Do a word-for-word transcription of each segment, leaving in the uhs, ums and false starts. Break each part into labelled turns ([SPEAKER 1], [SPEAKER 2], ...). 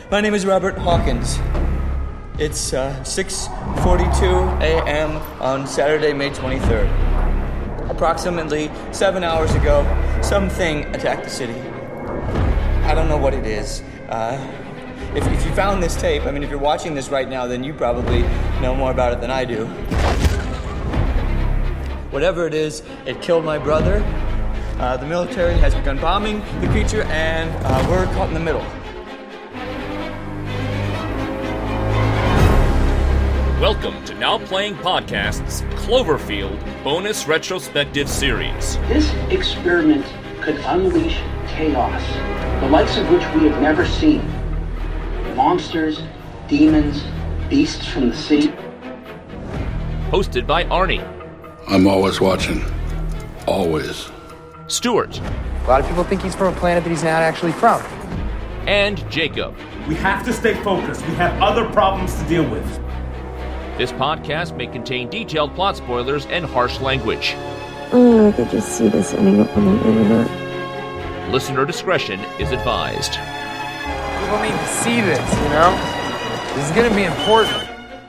[SPEAKER 1] My name is Robert Hawkins. It's uh, six forty-two a.m. on Saturday, May twenty-third. Approximately seven hours ago, something attacked the city. I don't know what it is. Uh, if, if you found this tape, I mean, if you're watching this right now, then you probably know more about it than I do. Whatever it is, it killed my brother. Uh, the military has begun bombing the creature, and uh, we're caught in the middle.
[SPEAKER 2] Welcome to Now Playing Podcast's Cloverfield Bonus Retrospective Series.
[SPEAKER 3] This experiment could unleash chaos, the likes of which we have never seen. Monsters, demons, beasts from the sea.
[SPEAKER 2] Hosted by Arnie.
[SPEAKER 4] I'm always watching. Always.
[SPEAKER 2] Stuart.
[SPEAKER 5] A lot of people think he's from a planet that he's not actually from.
[SPEAKER 2] And Jacob.
[SPEAKER 6] We have to stay focused. We have other problems to deal with.
[SPEAKER 2] This podcast may contain detailed plot spoilers and harsh language.
[SPEAKER 7] Oh, I could just see this ending up on the internet.
[SPEAKER 2] Listener discretion is advised.
[SPEAKER 5] People need to see this, you know? This is going to be important.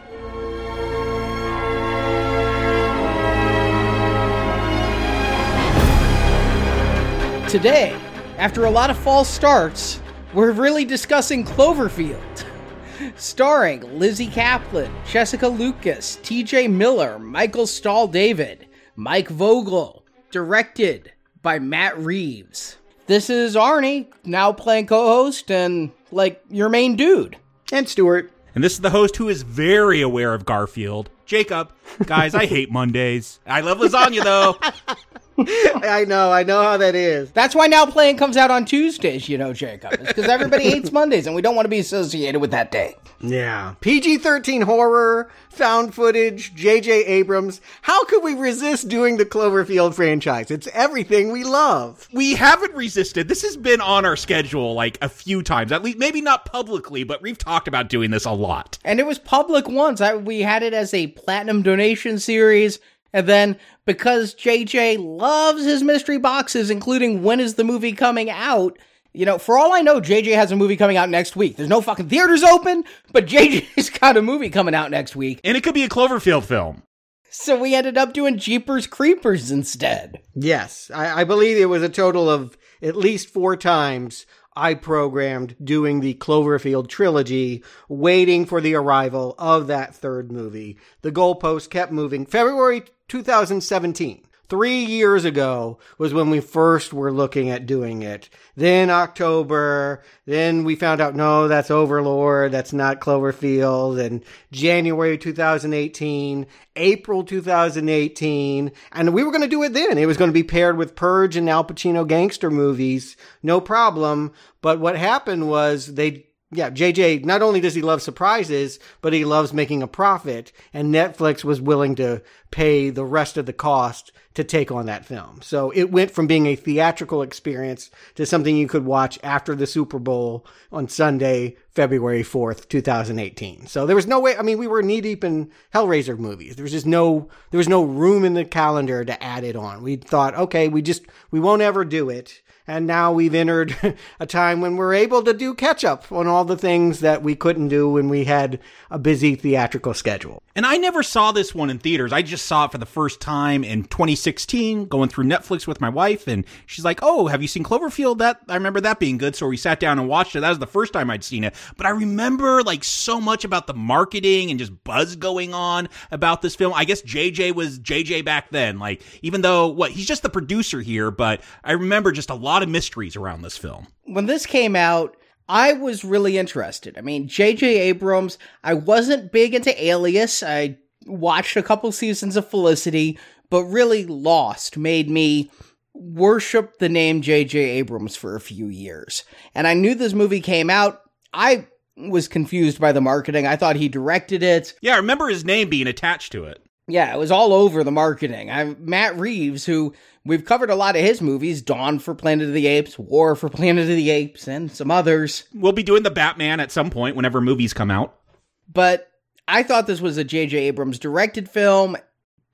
[SPEAKER 8] Today, after a lot of false starts, we're really discussing Cloverfield. Starring Lizzie Kaplan, Jessica Lucas, T J Miller, Michael Stahl-David, Mike Vogel, directed by Matt Reeves. This is Arnie, now playing co-host and, like, your main dude.
[SPEAKER 9] And Stuart.
[SPEAKER 10] And this is the host who is very aware of Garfield, Jacob. Guys, I hate Mondays. I love lasagna, though.
[SPEAKER 9] I know, I know how that is.
[SPEAKER 8] That's why Now Playing comes out on Tuesdays, you know, Jacob. It's because everybody hates Mondays, and we don't want to be associated with that day.
[SPEAKER 9] Yeah. P G thirteen horror, found footage, J J Abrams. How could we resist doing the Cloverfield franchise? It's everything we love.
[SPEAKER 10] We haven't resisted. This has been on our schedule, like, a few times. At least, maybe not publicly, but we've talked about doing this a lot.
[SPEAKER 8] And it was public once. I, we had it as a platinum donation series. And then, because J J loves his mystery boxes, including when is the movie coming out, you know, for all I know, J J has a movie coming out next week. There's no fucking theaters open, but J J's got a movie coming out next week.
[SPEAKER 10] And it could be a Cloverfield film.
[SPEAKER 8] So we ended up doing Jeepers Creepers instead.
[SPEAKER 9] Yes, I, I believe it was a total of at least four times I programmed doing the Cloverfield trilogy, waiting for the arrival of that third movie. The goalpost kept moving. February two thousand seventeen. Three years ago was when we first were looking at doing it. Then October, then we found out, no, that's Overlord, that's not Cloverfield, and January two thousand eighteen, April two thousand eighteen, and we were going to do it then. It was going to be paired with Purge and Al Pacino gangster movies, no problem, but what happened was they Yeah, J J, not only does he love surprises, but he loves making a profit, and Netflix was willing to pay the rest of the cost to take on that film. So it went from being a theatrical experience to something you could watch after the Super Bowl on Sunday, February fourth, twenty eighteen. So there was no way, I mean, we were knee-deep in Hellraiser movies. There was just no, there was no room in the calendar to add it on. We thought, okay, we just, we won't ever do it. And now we've entered a time when we're able to do catch-up on all the things that we couldn't do when we had a busy theatrical schedule.
[SPEAKER 10] And I never saw this one in theaters. I just saw it for the first time in twenty sixteen, going through Netflix with my wife. And she's like, oh, have you seen Cloverfield? That I remember that being good. So we sat down and watched it. That was the first time I'd seen it. But I remember like so much about the marketing and just buzz going on about this film. I guess J J was J J back then. Like, even though, what, he's just the producer here. But I remember just a lot of mysteries around this film.
[SPEAKER 8] When this came out, I was really interested. I mean, J J Abrams, I wasn't big into Alias. I watched a couple seasons of Felicity, but really Lost made me worship the name J J Abrams for a few years. And I knew this movie came out. I was confused by the marketing. I thought he directed it.
[SPEAKER 10] Yeah, I remember his name being attached to it.
[SPEAKER 8] Yeah, it was all over the marketing. I, Matt Reeves, who we've covered a lot of his movies, Dawn for Planet of the Apes, War for Planet of the Apes, and some others.
[SPEAKER 10] We'll be doing the Batman at some point whenever movies come out.
[SPEAKER 8] But I thought this was a J J Abrams directed film,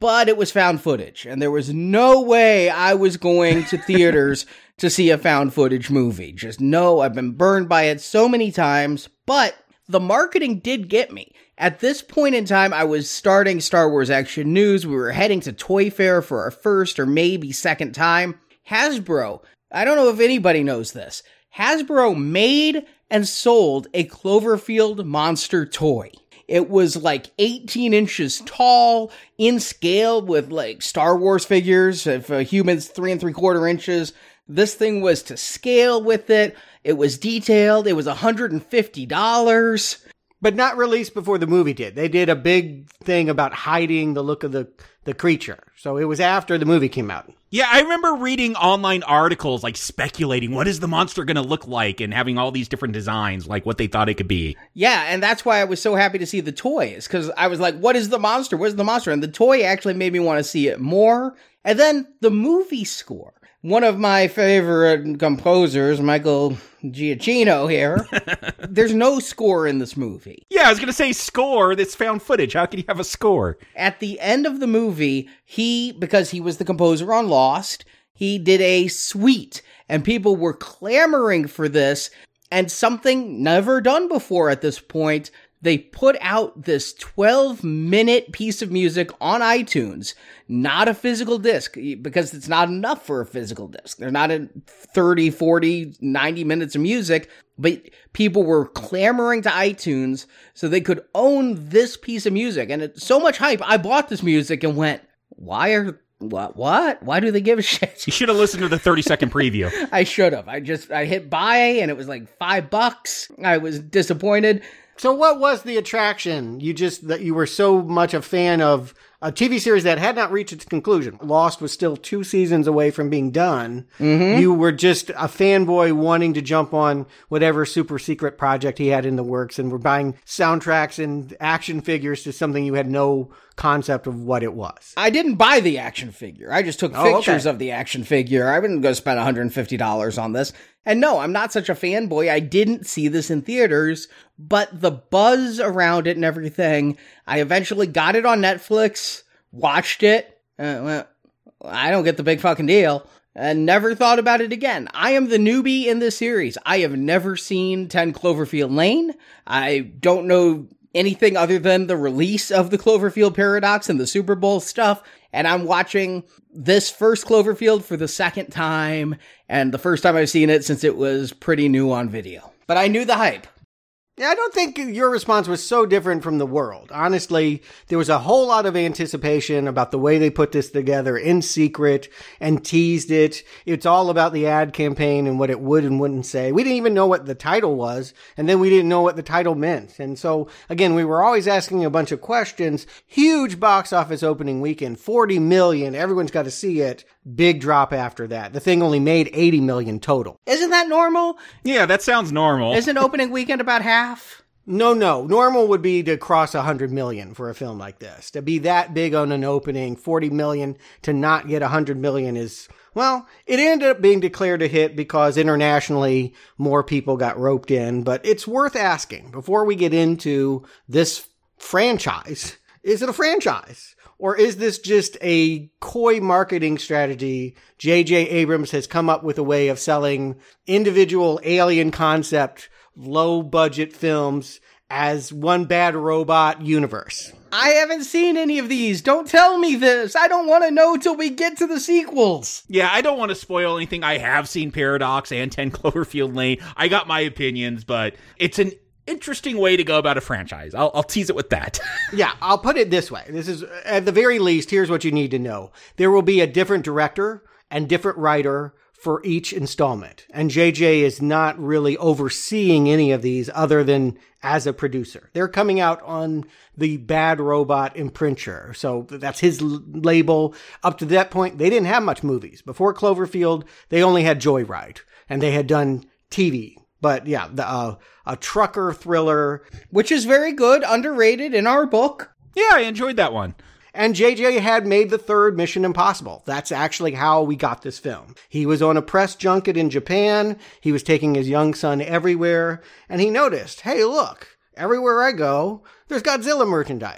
[SPEAKER 8] but it was found footage, and there was no way I was going to theaters to see a found footage movie. Just no, I've been burned by it so many times, but the marketing did get me. At this point in time, I was starting Star Wars Action News. We were heading to Toy Fair for our first or maybe second time. Hasbro, I don't know if anybody knows this, Hasbro made and sold a Cloverfield monster toy. It was like eighteen inches tall, in scale with like Star Wars figures, if a human's three and three quarter inches. This thing was to scale with it. It was detailed. It was one hundred fifty dollars.
[SPEAKER 9] But not released before the movie did. They did a big thing about hiding the look of the, the creature. So it was after the movie came out.
[SPEAKER 10] Yeah, I remember reading online articles, like, speculating, what is the monster going to look like? And having all these different designs, like what they thought it could be.
[SPEAKER 8] Yeah, and that's why I was so happy to see the toys. Because I was like, what is the monster? Where's the monster? And the toy actually made me want to see it more. And then the movie score. One of my favorite composers, Michael Giacchino here, there's no score in this movie.
[SPEAKER 10] Yeah, I was going to say score, that's found footage. How could he have a score?
[SPEAKER 8] At the end of the movie, he, because he was the composer on Lost, he did a suite, and people were clamoring for this, and something never done before at this point. They put out this twelve minute piece of music on iTunes, not a physical disc, because it's not enough for a physical disc. They're not in thirty, forty, ninety minutes of music, but people were clamoring to iTunes so they could own this piece of music. And it's so much hype. I bought this music and went, why are, what, what? Why do they give a shit?
[SPEAKER 10] You should have listened to the thirty second preview.
[SPEAKER 8] I should have. I just, I hit buy and it was like five bucks. I was disappointed.
[SPEAKER 9] So what was the attraction? You just, that you were so much a fan of a T V series that had not reached its conclusion. Lost was still two seasons away from being done. Mm-hmm. You were just a fanboy wanting to jump on whatever super secret project he had in the works, and were buying soundtracks and action figures to something you had no concept of what it was.
[SPEAKER 8] I didn't buy the action figure. I just took
[SPEAKER 9] oh,
[SPEAKER 8] pictures
[SPEAKER 9] okay.
[SPEAKER 8] of the action figure. I wouldn't go spend one hundred fifty dollars on this. And no, I'm not such a fanboy. I didn't see this in theaters, but the buzz around it and everything, I eventually got it on Netflix, watched it, uh, well, I don't get the big fucking deal, and never thought about it again. I am the newbie in this series. I have never seen ten Cloverfield Lane. I don't know anything other than the release of the Cloverfield Paradox and the Super Bowl stuff, and I'm watching this first Cloverfield for the second time, and the first time I've seen it since it was pretty new on video. But I knew the hype.
[SPEAKER 9] Yeah, I don't think your response was so different from the world. Honestly, there was a whole lot of anticipation about the way they put this together in secret and teased it. It's all about the ad campaign and what it would and wouldn't say. We didn't even know what the title was, and then we didn't know what the title meant. And so, again, we were always asking a bunch of questions. Huge box office opening weekend, forty million. Everyone's got to see it. Big drop after that. The thing only made eighty million total.
[SPEAKER 8] Isn't that normal?
[SPEAKER 10] Yeah, that sounds normal.
[SPEAKER 8] Isn't opening weekend about half?
[SPEAKER 9] No, no. Normal would be to cross one hundred million for a film like this. To be that big on an opening, forty million, to not get one hundred million is, well, it ended up being declared a hit because internationally more people got roped in. But it's worth asking, before we get into this franchise, is it a franchise? Or is this just a coy marketing strategy? J J Abrams has come up with a way of selling individual alien concept, low budget films as one bad robot universe.
[SPEAKER 8] I haven't seen any of these. Don't tell me this. I don't want to know till we get to the sequels.
[SPEAKER 10] Yeah, I don't want to spoil anything. I have seen Paradox and ten Cloverfield Lane. I got my opinions, but it's an interesting way to go about a franchise. I'll, I'll tease it with that.
[SPEAKER 9] Yeah, I'll put it this way. This is, at the very least, here's what you need to know. There will be a different director and different writer for each installment. And J J is not really overseeing any of these other than as a producer. They're coming out on the Bad Robot imprinter. So that's his l- label. Up to that point, they didn't have much movies. Before Cloverfield, they only had Joyride. And they had done T V. But yeah, the, uh, a trucker thriller.
[SPEAKER 8] Which is very good, underrated in our book.
[SPEAKER 10] Yeah, I enjoyed that one.
[SPEAKER 9] And J J had made the third Mission Impossible. That's actually how we got this film. He was on a press junket in Japan. He was taking his young son everywhere. And he noticed, hey, look, everywhere I go, there's Godzilla merchandise.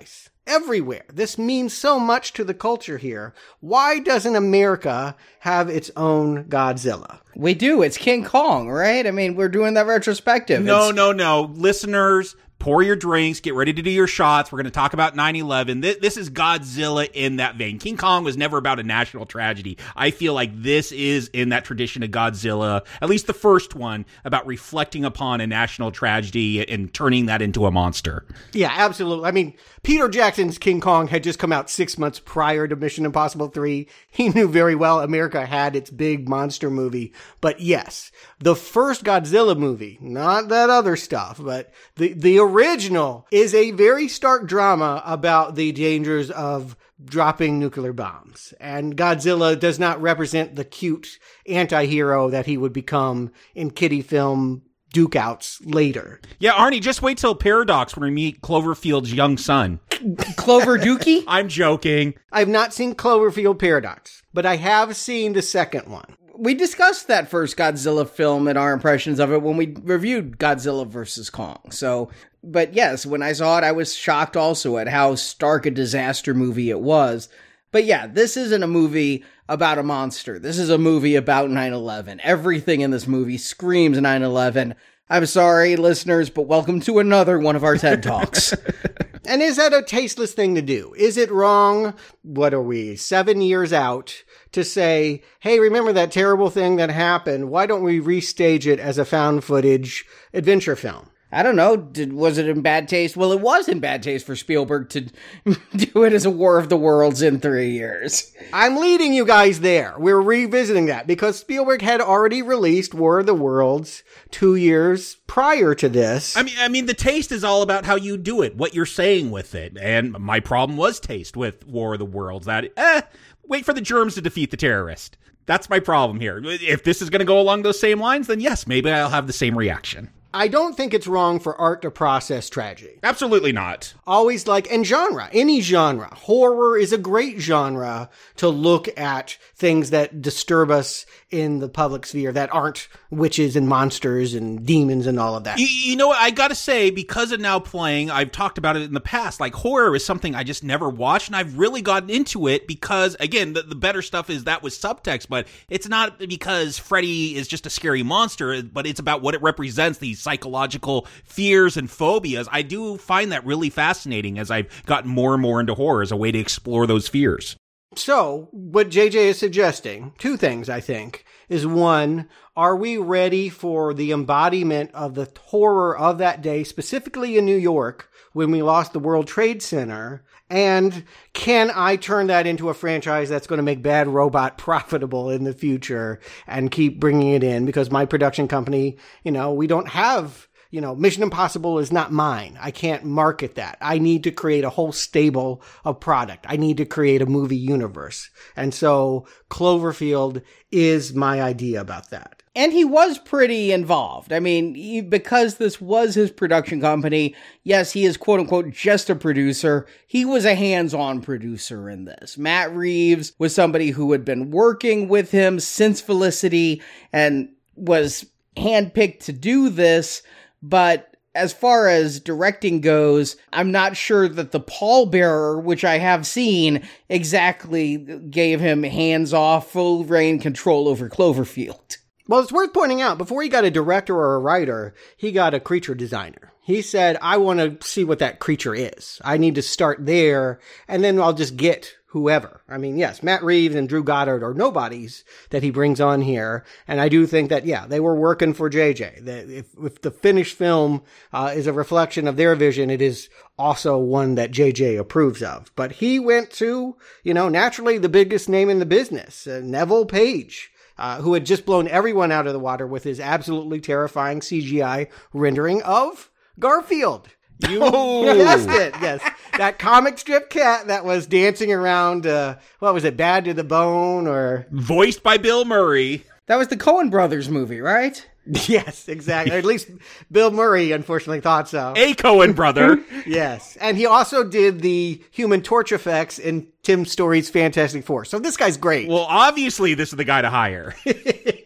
[SPEAKER 9] everywhere. This means so much to the culture here. Why doesn't America have its own Godzilla?
[SPEAKER 8] We do. It's King Kong, right? I mean, we're doing that retrospective.
[SPEAKER 10] No,
[SPEAKER 8] it's-
[SPEAKER 10] no, no. Listeners, pour your drinks, get ready to do your shots. We're going to talk about nine eleven. This, this is Godzilla in that vein. King Kong was never about a national tragedy. I feel like this is in that tradition of Godzilla, at least the first one, about reflecting upon a national tragedy and turning that into a monster.
[SPEAKER 9] Yeah, absolutely. I mean, Peter Jackson's King Kong had just come out six months prior to Mission Impossible three. He knew very well America had its big monster movie. But yes, the first Godzilla movie, not that other stuff, but the, the original is a very stark drama about the dangers of dropping nuclear bombs. And Godzilla does not represent the cute anti-hero that he would become in kiddie film Duke outs later.
[SPEAKER 10] Yeah, Arnie, just wait till Paradox when we meet Cloverfield's young son.
[SPEAKER 8] Clover Dookie?
[SPEAKER 10] I'm joking.
[SPEAKER 9] I've not seen Cloverfield Paradox, but I have seen the second one.
[SPEAKER 8] We discussed that first Godzilla film and our impressions of it when we reviewed Godzilla versus Kong. So, but yes, when I saw it, I was shocked also at how stark a disaster movie it was. But yeah, this isn't a movie about a monster. This is a movie about nine eleven. Everything in this movie screams nine eleven. I'm sorry, listeners, but welcome to another one of our TED Talks.
[SPEAKER 9] And is that a tasteless thing to do? Is it wrong, what are we, seven years out, to say, hey, remember that terrible thing that happened? Why don't we restage it as a found footage adventure film?
[SPEAKER 8] I don't know. Did, was it in bad taste? Well, it was in bad taste for Spielberg to do it as a War of the Worlds in three years.
[SPEAKER 9] I'm leading you guys there. We're revisiting that because Spielberg had already released War of the Worlds two years prior to this.
[SPEAKER 10] I mean, I mean, the taste is all about how you do it, what you're saying with it. And my problem was taste with War of the Worlds. That, eh, wait for the germs to defeat the terrorist. That's my problem here. If this is going to go along those same lines, then yes, maybe I'll have the same reaction.
[SPEAKER 9] I don't think it's wrong for art to process tragedy.
[SPEAKER 10] Absolutely not.
[SPEAKER 9] Always like, and genre, any genre. Horror is a great genre to look at things that disturb us in the public sphere that aren't witches and monsters and demons and all of that.
[SPEAKER 10] You, you know what? I gotta say, because of Now Playing, I've talked about it in the past. Like, horror is something I just never watched, and I've really gotten into it because, again, the, the better stuff is that with subtext, but it's not because Freddy is just a scary monster, but it's about what it represents, these psychological fears and phobias. I do find that really fascinating as I've gotten more and more into horror as a way to explore those fears.
[SPEAKER 9] So, what J J is suggesting, two things, I think, is one, are we ready for the embodiment of the horror of that day, specifically in New York, when we lost the World Trade Center? And can I turn that into a franchise that's going to make Bad Robot profitable in the future and keep bringing it in? Because my production company, you know, we don't have... You know, Mission Impossible is not mine. I can't market that. I need to create a whole stable of product. I need to create a movie universe. And so Cloverfield is my idea about that.
[SPEAKER 8] And he was pretty involved. I mean, he, because this was his production company, yes, he is quote unquote just a producer. He was a hands-on producer in this. Matt Reeves was somebody who had been working with him since Felicity and was handpicked to do this. But as far as directing goes, I'm not sure that the pallbearer, which I have seen, exactly gave him hands-off, full reign control over Cloverfield.
[SPEAKER 9] Well, it's worth pointing out, before he got a director or a writer, he got a creature designer. He said, I want to see what that creature is. I need to start there, and then I'll just get whoever. I mean, yes, Matt Reeves and Drew Goddard are nobodies that he brings on here. And I do think that, yeah, they were working for J J. That if, if the finished film uh, is a reflection of their vision, it is also one that J J approves of. But he went to, you know, naturally the biggest name in the business, uh, Neville Page, uh, who had just blown everyone out of the water with his absolutely terrifying C G I rendering of Garfield. You oh. guessed it, yes. That comic strip cat that was dancing around, uh, what was it, Bad to the Bone, or...
[SPEAKER 10] Voiced by Bill Murray.
[SPEAKER 8] That was the Coen Brothers movie, right?
[SPEAKER 9] Yes, exactly. Or at least Bill Murray, unfortunately, thought so.
[SPEAKER 10] A Coen brother.
[SPEAKER 9] Yes. And he also did the Human Torch effects in Tim Story's Fantastic Four. So this guy's great.
[SPEAKER 10] Well, obviously, this is the guy to hire.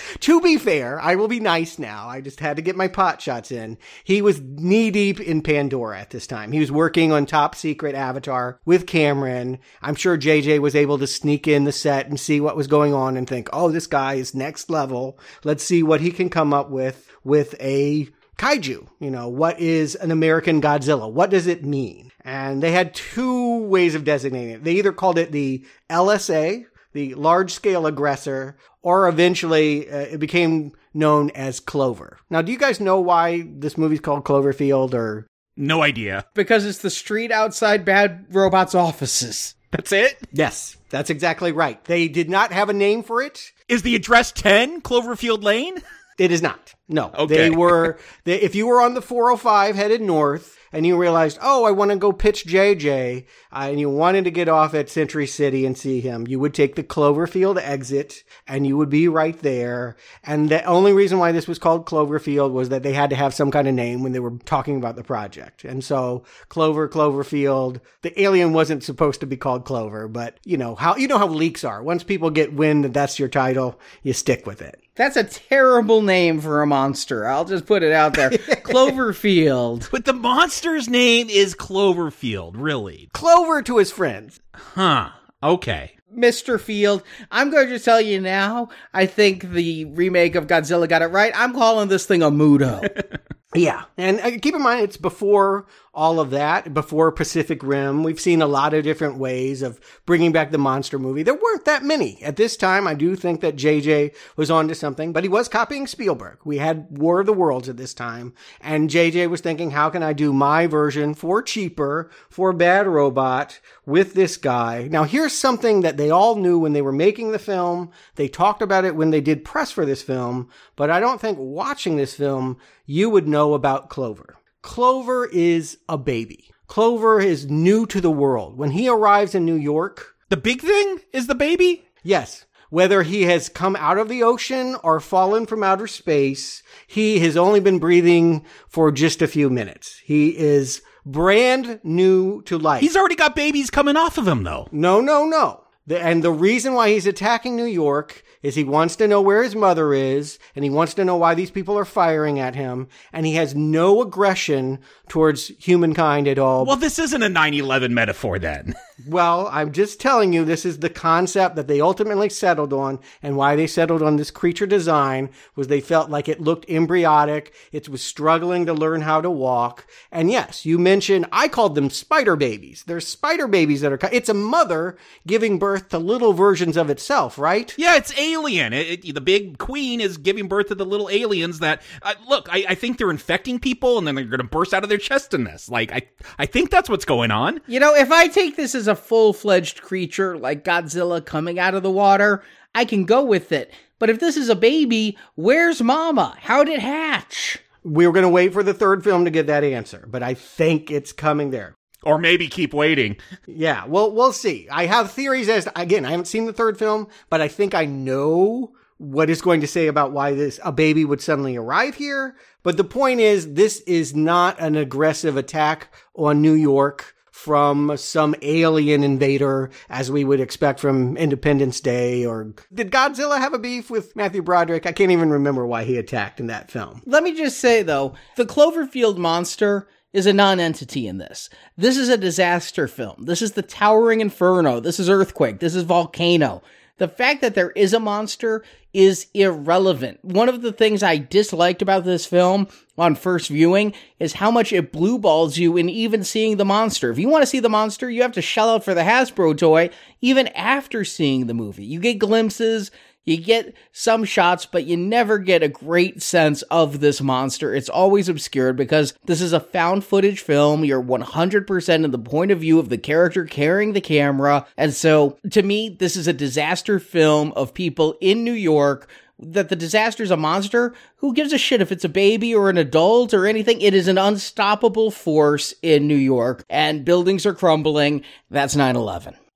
[SPEAKER 9] To be fair, I will be nice now. I just had to get my pot shots in. He was knee deep in Pandora at this time. He was working on Top Secret Avatar with Cameron. I'm sure J J was able to sneak in the set and see what was going on and think, oh, this guy is next level. Let's see what he can come up with with a kaiju. You know, what is an American Godzilla? What does it mean? And they had two ways of designating it. They either called it the L S A, the large-scale aggressor, or eventually uh, it became known as Clover. Now, do you guys know why this movie's called Cloverfield, or?
[SPEAKER 10] No idea.
[SPEAKER 8] Because it's the street outside Bad Robot's offices.
[SPEAKER 10] That's it?
[SPEAKER 9] Yes, that's exactly right. They did not have a name for it.
[SPEAKER 10] Is the address ten Cloverfield Lane?
[SPEAKER 9] It is not. No.
[SPEAKER 10] Okay.
[SPEAKER 9] They were, they, if you were on the four oh five headed north, and you realized, oh, I want to go pitch J J, uh, and you wanted to get off at Century City and see him, you would take the Cloverfield exit, and you would be right there. And the only reason why this was called Cloverfield was that they had to have some kind of name when they were talking about the project. And so, Clover, Cloverfield, the alien wasn't supposed to be called Clover, but, you know, how, you know how leaks are. Once people get wind that that's your title, you stick with it.
[SPEAKER 8] That's a terrible name for a monster. I'll just put it out there. Cloverfield.
[SPEAKER 10] But the monster's name is Cloverfield, really.
[SPEAKER 9] Clover to his friends.
[SPEAKER 10] Huh. Okay.
[SPEAKER 8] Mister Field, I'm going to tell you now, I think the remake of Godzilla got it right. I'm calling this thing a Mudo.
[SPEAKER 9] Yeah. And uh, keep in mind, it's before all of that, before Pacific Rim. We've seen a lot of different ways of bringing back the monster movie. There weren't that many. At this time, I do think that J J was onto something, but he was copying Spielberg. We had War of the Worlds at this time, and J J was thinking, how can I do my version for cheaper, for Bad Robot, with this guy? Now, here's something that they all knew when they were making the film. They talked about it when they did press for this film, but I don't think watching this film, you would know about Clover. Clover is a baby. Clover is new to the world. When he arrives in New York...
[SPEAKER 10] The big thing is the baby?
[SPEAKER 9] Yes. Whether he has come out of the ocean or fallen from outer space, he has only been breathing for just a few minutes. He is brand new to life.
[SPEAKER 10] He's already got babies coming off of him, though.
[SPEAKER 9] No, no, no. The, and the reason why he's attacking New York is he wants to know where his mother is, and he wants to know why these people are firing at him, and he has no aggression towards humankind at all.
[SPEAKER 10] Well, this isn't a nine eleven metaphor, then.
[SPEAKER 9] Well, I'm just telling you, this is the concept that they ultimately settled on, and why they settled on this creature design was they felt like it looked embryonic, it was struggling to learn how to walk, and yes, you mentioned, I called them spider babies. They're spider babies that are, it's a mother giving birth to little versions of itself, right?
[SPEAKER 10] Yeah, it's alien. It, it, the big queen is giving birth to the little aliens that, uh, look, I, I think they're infecting people, and then they're going to burst out of their chest in this. Like, I, I think that's what's going on.
[SPEAKER 8] You know, if I take this as a full-fledged creature, like Godzilla coming out of the water, I can go with it. But if this is a baby, where's Mama? How'd it hatch?
[SPEAKER 9] We were going to wait for the third film to get that answer, but I think it's coming there.
[SPEAKER 10] Or maybe keep waiting.
[SPEAKER 9] Yeah, well, we'll see. I have theories as, to, again, I haven't seen the third film, but I think I know what it's going to say about why this a baby would suddenly arrive here. But the point is, this is not an aggressive attack on New York from some alien invader, as we would expect from Independence Day. Or did Godzilla have a beef with Matthew Broderick? I can't even remember why he attacked in that film.
[SPEAKER 8] Let me just say, though, the Cloverfield monster is a non-entity in this. This is a disaster film. This is the Towering Inferno. This is Earthquake. This is Volcano. The fact that there is a monster is irrelevant. One of the things I disliked about this film on first viewing is how much it blue balls you in even seeing the monster. If you want to see the monster, you have to shell out for the Hasbro toy even after seeing the movie. You get glimpses, you get some shots, but you never get a great sense of this monster. It's always obscured because this is a found footage film. You're one hundred percent in the point of view of the character carrying the camera. And so, to me, this is a disaster film of people in New York. That the disaster is a monster, who gives a shit if it's a baby or an adult or anything? It is an unstoppable force in New York, and buildings are crumbling. That's nine eleven.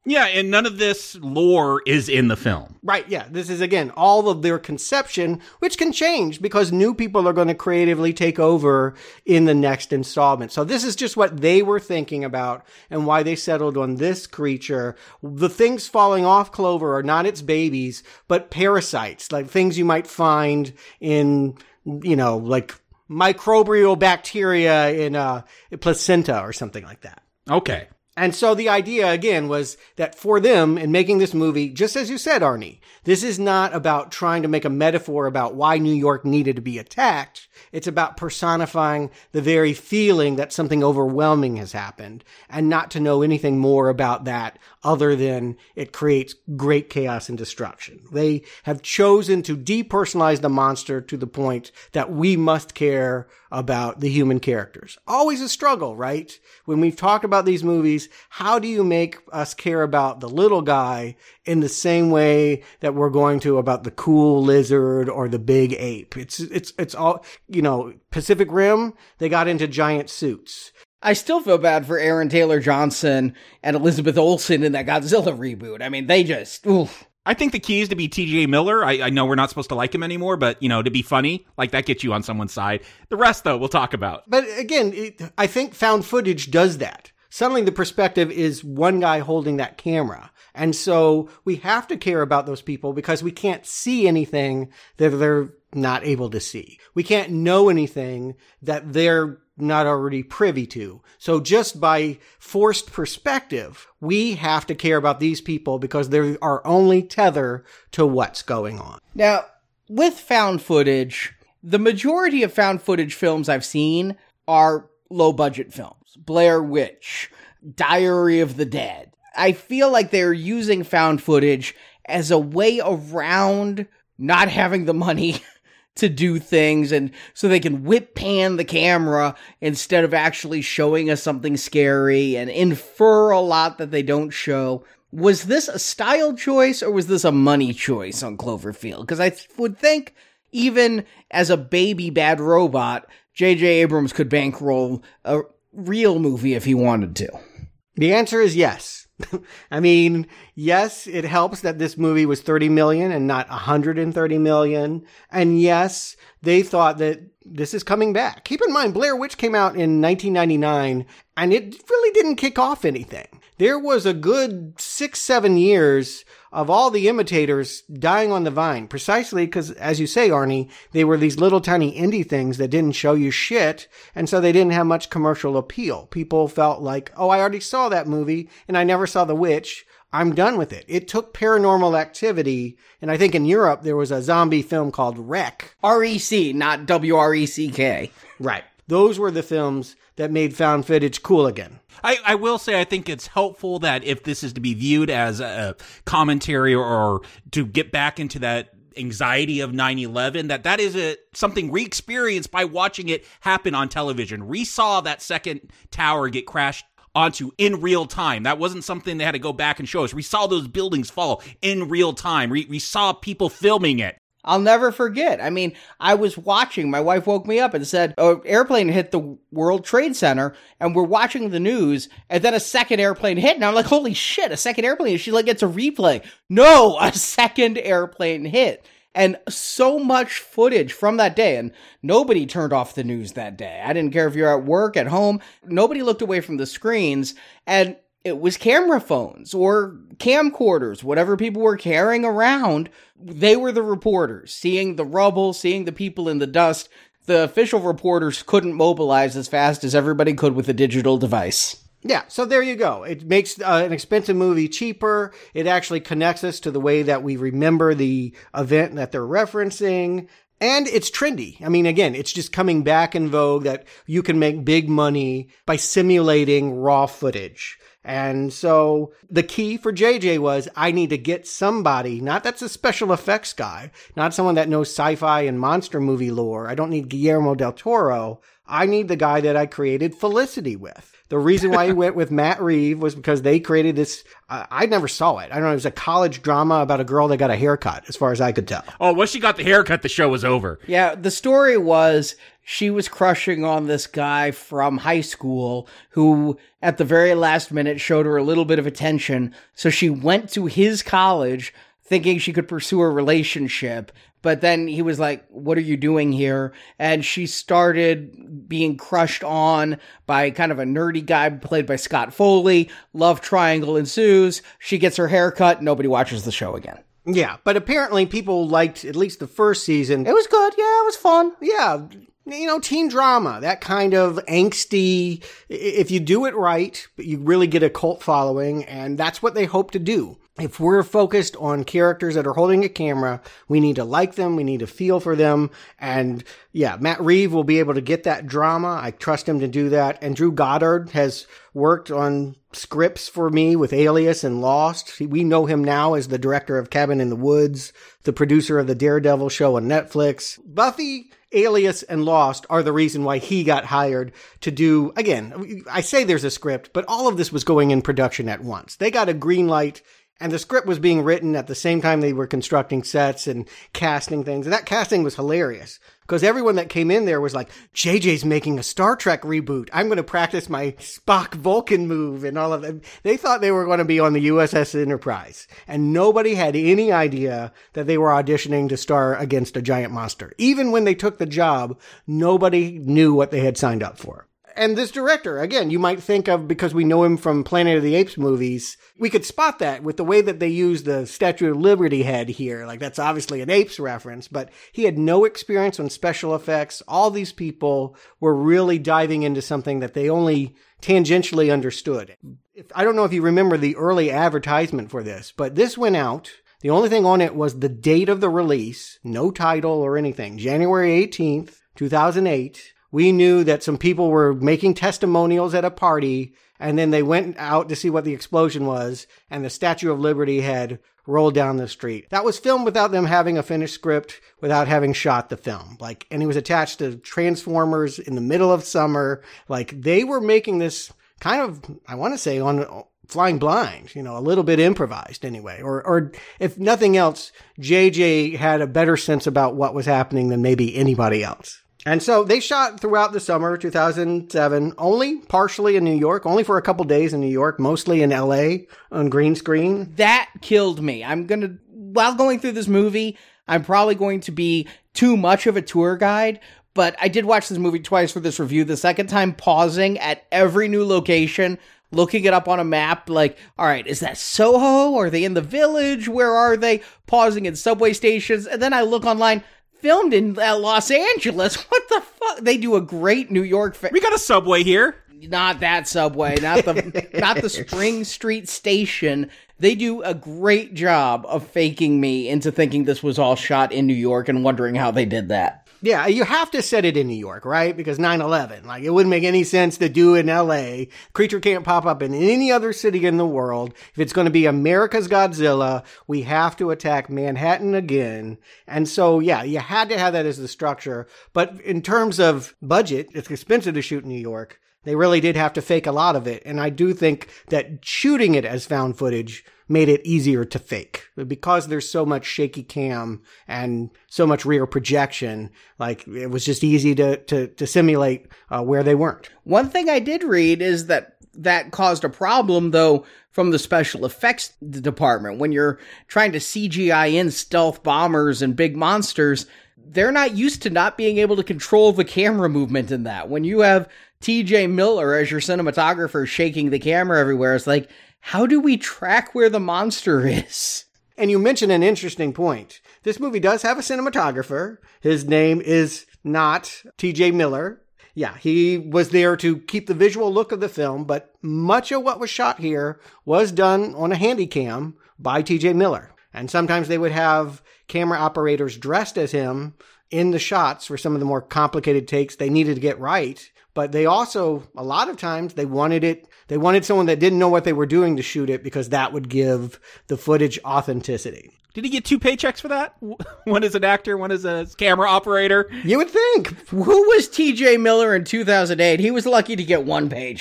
[SPEAKER 10] Yeah, and none of this lore is in the film.
[SPEAKER 9] Right, yeah. This is, again, all of their conception, which can change because new people are going to creatively take over in the next installment. So this is just what they were thinking about and why they settled on this creature. The things falling off Clover are not its babies, but parasites, like things you might find in, you know, like microbial bacteria in a placenta or something like that.
[SPEAKER 10] Okay.
[SPEAKER 9] And so the idea, again, was that for them, in making this movie, just as you said, Arnie, this is not about trying to make a metaphor about why New York needed to be attacked. It's about personifying the very feeling that something overwhelming has happened, and not to know anything more about that other than it creates great chaos and destruction. They have chosen to depersonalize the monster to the point that we must care about the human characters. Always a struggle, right? When we've talked about these movies, how do you make us care about the little guy in the same way that we're going to about the cool lizard or the big ape? It's, it's, it's all, you know, Pacific Rim, they got into giant suits.
[SPEAKER 8] I still feel bad for Aaron Taylor Johnson and Elizabeth Olsen in that Godzilla reboot. I mean, they just, oof.
[SPEAKER 10] I think the key is to be T J Miller. I, I know we're not supposed to like him anymore, but, you know, to be funny, like that gets you on someone's side. The rest, though, we'll talk about.
[SPEAKER 9] But again, it, I think found footage does that. Suddenly the perspective is one guy holding that camera. And so we have to care about those people because we can't see anything that they're not able to see. We can't know anything that they're not already privy to. So just by forced perspective, we have to care about these people because they're our only tether to what's going on.
[SPEAKER 8] Now, with found footage, the majority of found footage films I've seen are low-budget films. Blair Witch, Diary of the Dead. I feel like they're using found footage as a way around not having the money to do things, and so they can whip pan the camera instead of actually showing us something scary and infer a lot that they don't show. Was this a style choice or was this a money choice on Cloverfield? Because I th- would think even as a baby Bad Robot, J J Abrams could bankroll a real movie if he wanted to.
[SPEAKER 9] The answer is yes. I mean, yes, it helps that this movie was thirty million and not one hundred thirty million. And yes, they thought that this is coming back. Keep in mind, Blair Witch came out in nineteen ninety-nine and it really didn't kick off anything. There was a good six, seven years of all the imitators dying on the vine, precisely because, as you say, Arnie, they were these little tiny indie things that didn't show you shit, and so they didn't have much commercial appeal. People felt like, oh, I already saw that movie, and I never saw The Witch. I'm done with it. It took Paranormal Activity, and I think in Europe there was a zombie film called Wreck.
[SPEAKER 8] R E C, not W R E C K.
[SPEAKER 9] Right. Those were the films that made found footage cool again.
[SPEAKER 10] I, I will say I think it's helpful that if this is to be viewed as a commentary or, or to get back into that anxiety of nine eleven, that that is a something re-experienced by watching it happen on television. We saw that second tower get crashed onto in real time. That wasn't something they had to go back and show us. We saw those buildings fall in real time. We, we saw people filming it.
[SPEAKER 8] I'll never forget. I mean, I was watching, my wife woke me up and said, an airplane hit the World Trade Center, and we're watching the news, and then a second airplane hit, and I'm like, holy shit, a second airplane. She's like, it's a replay. No, a second airplane hit. And so much footage from that day, and nobody turned off the news that day. I didn't care if you're at work, at home. Nobody looked away from the screens, and it was camera phones or camcorders, whatever people were carrying around. They were the reporters, seeing the rubble, seeing the people in the dust. The official reporters couldn't mobilize as fast as everybody could with a digital device.
[SPEAKER 9] Yeah, so there you go. It makes uh, an expensive movie cheaper. It actually connects us to the way that we remember the event that they're referencing. And it's trendy. I mean, again, it's just coming back in vogue that you can make big money by simulating raw footage. And so the key for J J was, I need to get somebody, not that's a special effects guy, not someone that knows sci-fi and monster movie lore. I don't need Guillermo del Toro. I need the guy that I created Felicity with. The reason why he went with Matt Reeves was because they created this. Uh, I never saw it. I don't know. It was a college drama about a girl that got a haircut, as far as I could tell.
[SPEAKER 10] Oh, once she got the haircut, the show was over.
[SPEAKER 8] Yeah, the story was she was crushing on this guy from high school who, at the very last minute, showed her a little bit of attention. So she went to his college thinking she could pursue a relationship. But then he was like, what are you doing here? And she started being crushed on by kind of a nerdy guy played by Scott Foley. Love triangle ensues. She gets her hair cut. Nobody watches the show again.
[SPEAKER 9] Yeah, but apparently people liked at least the first season.
[SPEAKER 8] It was good. Yeah, it was fun.
[SPEAKER 9] Yeah, you know, teen drama, that kind of angsty, if you do it right, you really get a cult following, and that's what they hope to do. If we're focused on characters that are holding a camera, we need to like them, we need to feel for them, and yeah, Matt Reeves will be able to get that drama. I trust him to do that, and Drew Goddard has worked on scripts for me with Alias and Lost. We know him now as the director of Cabin in the Woods, the producer of the Daredevil show on Netflix. Buffy, Alias, and Lost are the reason why he got hired to do, again, I say there's a script, but all of this was going in production at once. They got a green light, and the script was being written at the same time they were constructing sets and casting things. And that casting was hilarious because everyone that came in there was like, J J's making a Star Trek reboot. I'm going to practice my Spock Vulcan move and all of that. They thought they were going to be on the U S S Enterprise. And nobody had any idea that they were auditioning to star against a giant monster. Even when they took the job, nobody knew what they had signed up for. And this director, again, you might think of, because we know him from Planet of the Apes movies, we could spot that with the way that they use the Statue of Liberty head here. Like, that's obviously an Apes reference, but he had no experience on special effects. All these people were really diving into something that they only tangentially understood. If, I don't know if you remember the early advertisement for this, but this went out. The only thing on it was the date of the release, no title or anything, January eighteenth, two thousand eight. We knew that some people were making testimonials at a party, and then they went out to see what the explosion was, and the Statue of Liberty had rolled down the street. That was filmed without them having a finished script, without having shot the film. Like, and it was attached to Transformers in the middle of summer. Like, they were making this kind of, I want to say, on flying blind, you know, a little bit improvised anyway. Or, or if nothing else, J J had a better sense about what was happening than maybe anybody else. And so they shot throughout the summer two thousand seven, only partially in New York, only for a couple days in New York, mostly in L A on green screen.
[SPEAKER 8] That killed me. I'm going to, while going through this movie, I'm probably going to be too much of a tour guide, but I did watch this movie twice for this review. The second time, pausing at every new location, looking it up on a map, like, all right, is that Soho? Are they in the Village? Where are they? Pausing in subway stations. And then I look online, filmed in uh, Los Angeles. What the fuck? They do a great New York. Fa-
[SPEAKER 10] we got a subway here.
[SPEAKER 8] Not that subway. Not the not the Spring Street station. They do a great job of faking me into thinking this was all shot in New York and wondering how they did that.
[SPEAKER 9] Yeah, you have to set it in New York, right? Because nine eleven, like, it wouldn't make any sense to do it in L A. Creature can't pop up in any other city in the world. If it's going to be America's Godzilla, we have to attack Manhattan again. And so, yeah, you had to have that as the structure. But in terms of budget, it's expensive to shoot in New York. They really did have to fake a lot of it. And I do think that shooting it as found footage made it easier to fake. Because there's so much shaky cam and so much rear projection, like, it was just easy to, to, to simulate uh, where they weren't.
[SPEAKER 8] One thing I did read is that that caused a problem, though, from the special effects department. When you're trying to C G I in stealth bombers and big monsters, they're not used to not being able to control the camera movement in that. When you have T J Miller as your cinematographer shaking the camera everywhere, it's like, how do we track where the monster is?
[SPEAKER 9] And you mentioned an interesting point. This movie does have a cinematographer. His name is not T J Miller. Yeah, he was there to keep the visual look of the film, but much of what was shot here was done on a handy cam by T J Miller. And sometimes they would have camera operators dressed as him in the shots for some of the more complicated takes they needed to get right. But they also, a lot of times, they wanted it, they wanted someone that didn't know what they were doing to shoot it, because that would give the footage authenticity.
[SPEAKER 10] Did he get two paychecks for that? One as an actor, one as a camera operator?
[SPEAKER 9] You would think.
[SPEAKER 8] Who was T J Miller in two thousand eight? He was lucky to get one paycheck.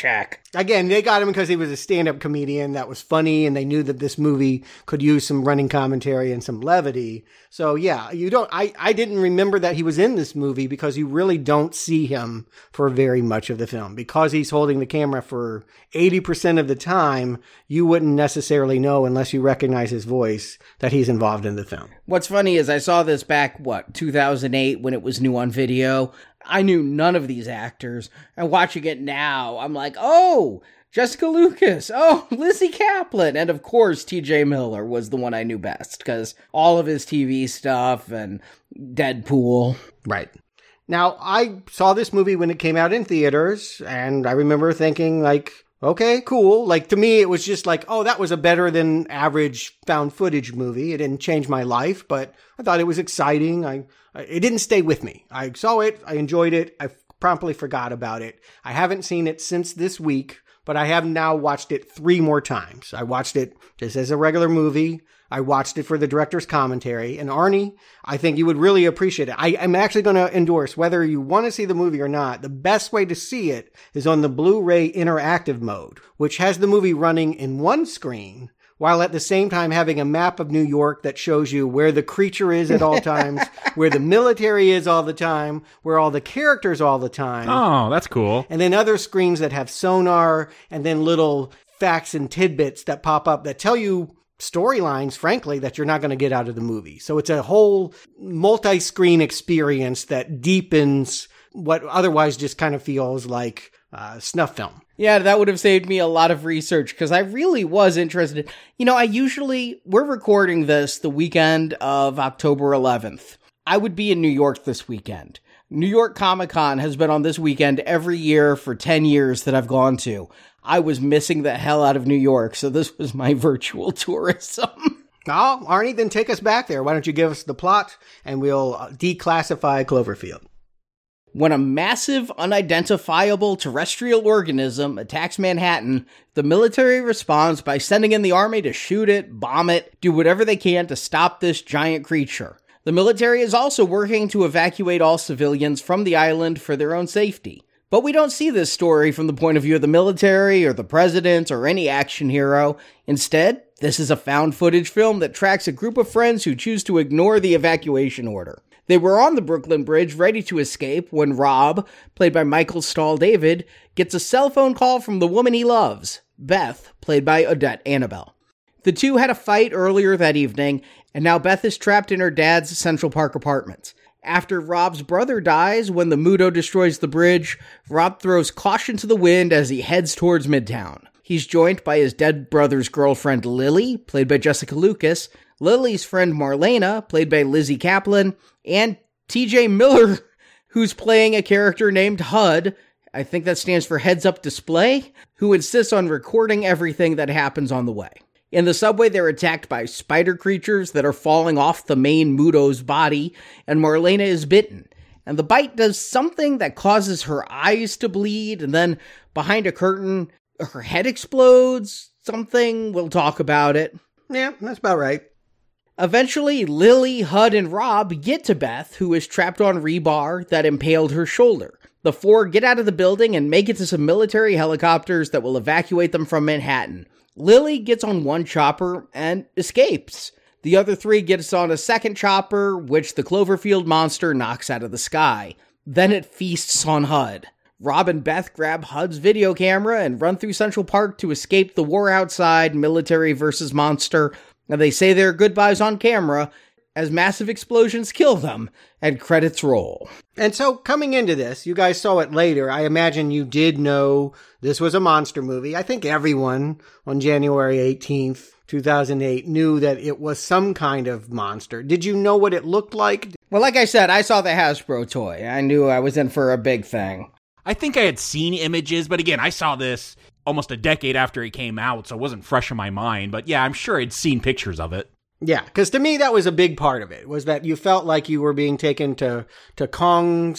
[SPEAKER 9] Again, they got him because he was a stand-up comedian that was funny, and they knew that this movie could use some running commentary and some levity. So yeah, you don't, I, I didn't remember that he was in this movie because you really don't see him for very much of the film. Because he's holding the camera for eighty percent of the time, you wouldn't necessarily know unless you recognize his voice that he's involved in the film.
[SPEAKER 8] What's funny is I saw this back, what, two thousand eight when it was new on video. I knew none of these actors, and watching it now, I'm like, oh, Jessica Lucas, oh, Lizzie Kaplan, and of course, T J Miller was the one I knew best, because all of his T V stuff and Deadpool.
[SPEAKER 9] Right. Now, I saw this movie when it came out in theaters, and I remember thinking, like, okay, cool. Like, to me, it was just like, oh, that was a better than average found footage movie. It didn't change my life, but I thought it was exciting. I, it didn't stay with me. I saw it. I enjoyed it. I promptly forgot about it. I haven't seen it since this week, but I have now watched it three more times. I watched it just as a regular movie. I watched it for the director's commentary. And Arnie, I think you would really appreciate it. I, I'm actually going to endorse, whether you want to see the movie or not, the best way to see it is on the Blu-ray interactive mode, which has the movie running in one screen, while at the same time having a map of New York that shows you where the creature is at all times, where the military is all the time, where all the characters all the time.
[SPEAKER 10] Oh, that's cool.
[SPEAKER 9] And then other screens that have sonar, and then little facts and tidbits that pop up that tell you storylines, frankly, that you're not going to get out of the movie. So it's a whole multi-screen experience that deepens what otherwise just kind of feels like uh, snuff film.
[SPEAKER 8] Yeah, that would have saved me a lot of research because I really was interested. You know, I usually, we're recording this the weekend of October eleventh. I would be in New York this weekend. New York Comic Con has been on this weekend every year for ten years that I've gone to. I was missing the hell out of New York, so this was my virtual tourism.
[SPEAKER 9] Oh, Arnie, then take us back there. Why don't you give us the plot, and we'll declassify Cloverfield.
[SPEAKER 8] When a massive, unidentifiable terrestrial organism attacks Manhattan, the military responds by sending in the army to shoot it, bomb it, do whatever they can to stop this giant creature. The military is also working to evacuate all civilians from the island for their own safety. But we don't see this story from the point of view of the military or the president or any action hero. Instead, this is a found footage film that tracks a group of friends who choose to ignore the evacuation order. They were on the Brooklyn Bridge ready to escape when Rob, played by Michael Stahl-David, gets a cell phone call from the woman he loves, Beth, played by Odette Annable. The two had a fight earlier that evening, and now Beth is trapped in her dad's Central Park apartment. After Rob's brother dies when the Muto destroys the bridge, Rob throws caution to the wind as he heads towards Midtown. He's joined by his dead brother's girlfriend Lily, played by Jessica Lucas, Lily's friend Marlena, played by Lizzie Kaplan, and T J Miller, who's playing a character named H U D, I think that stands for Heads Up Display, who insists on recording everything that happens on the way. In the subway, they're attacked by spider creatures that are falling off the main Muto's body, and Marlena is bitten. And the bite does something that causes her eyes to bleed, and then behind a curtain, her head explodes. Something, we'll talk about it.
[SPEAKER 9] Yeah, that's about right.
[SPEAKER 8] Eventually, Lily, H U D, and Rob get to Beth, who is trapped on rebar that impaled her shoulder. The four get out of the building and make it to some military helicopters that will evacuate them from Manhattan. Lily gets on one chopper and escapes. The other three gets on a second chopper, which the Cloverfield monster knocks out of the sky. Then it feasts on H U D. Rob and Beth grab H U D's video camera and run through Central Park to escape the war outside, military versus monster, and they say their goodbyes on camera as massive explosions kill them, and credits roll.
[SPEAKER 9] And so, coming into this, you guys saw it later. I imagine you did know this was a monster movie. I think everyone on January eighteenth, two thousand eight knew that it was some kind of monster. Did you know what it looked like?
[SPEAKER 8] Well, like I said, I saw the Hasbro toy. I knew I was in for a big thing.
[SPEAKER 10] I think I had seen images, but again, I saw this almost a decade after it came out, so it wasn't fresh in my mind. But yeah, I'm sure I'd seen pictures of it.
[SPEAKER 9] Yeah, because to me, that was a big part of it, was that you felt like you were being taken to, to Kong's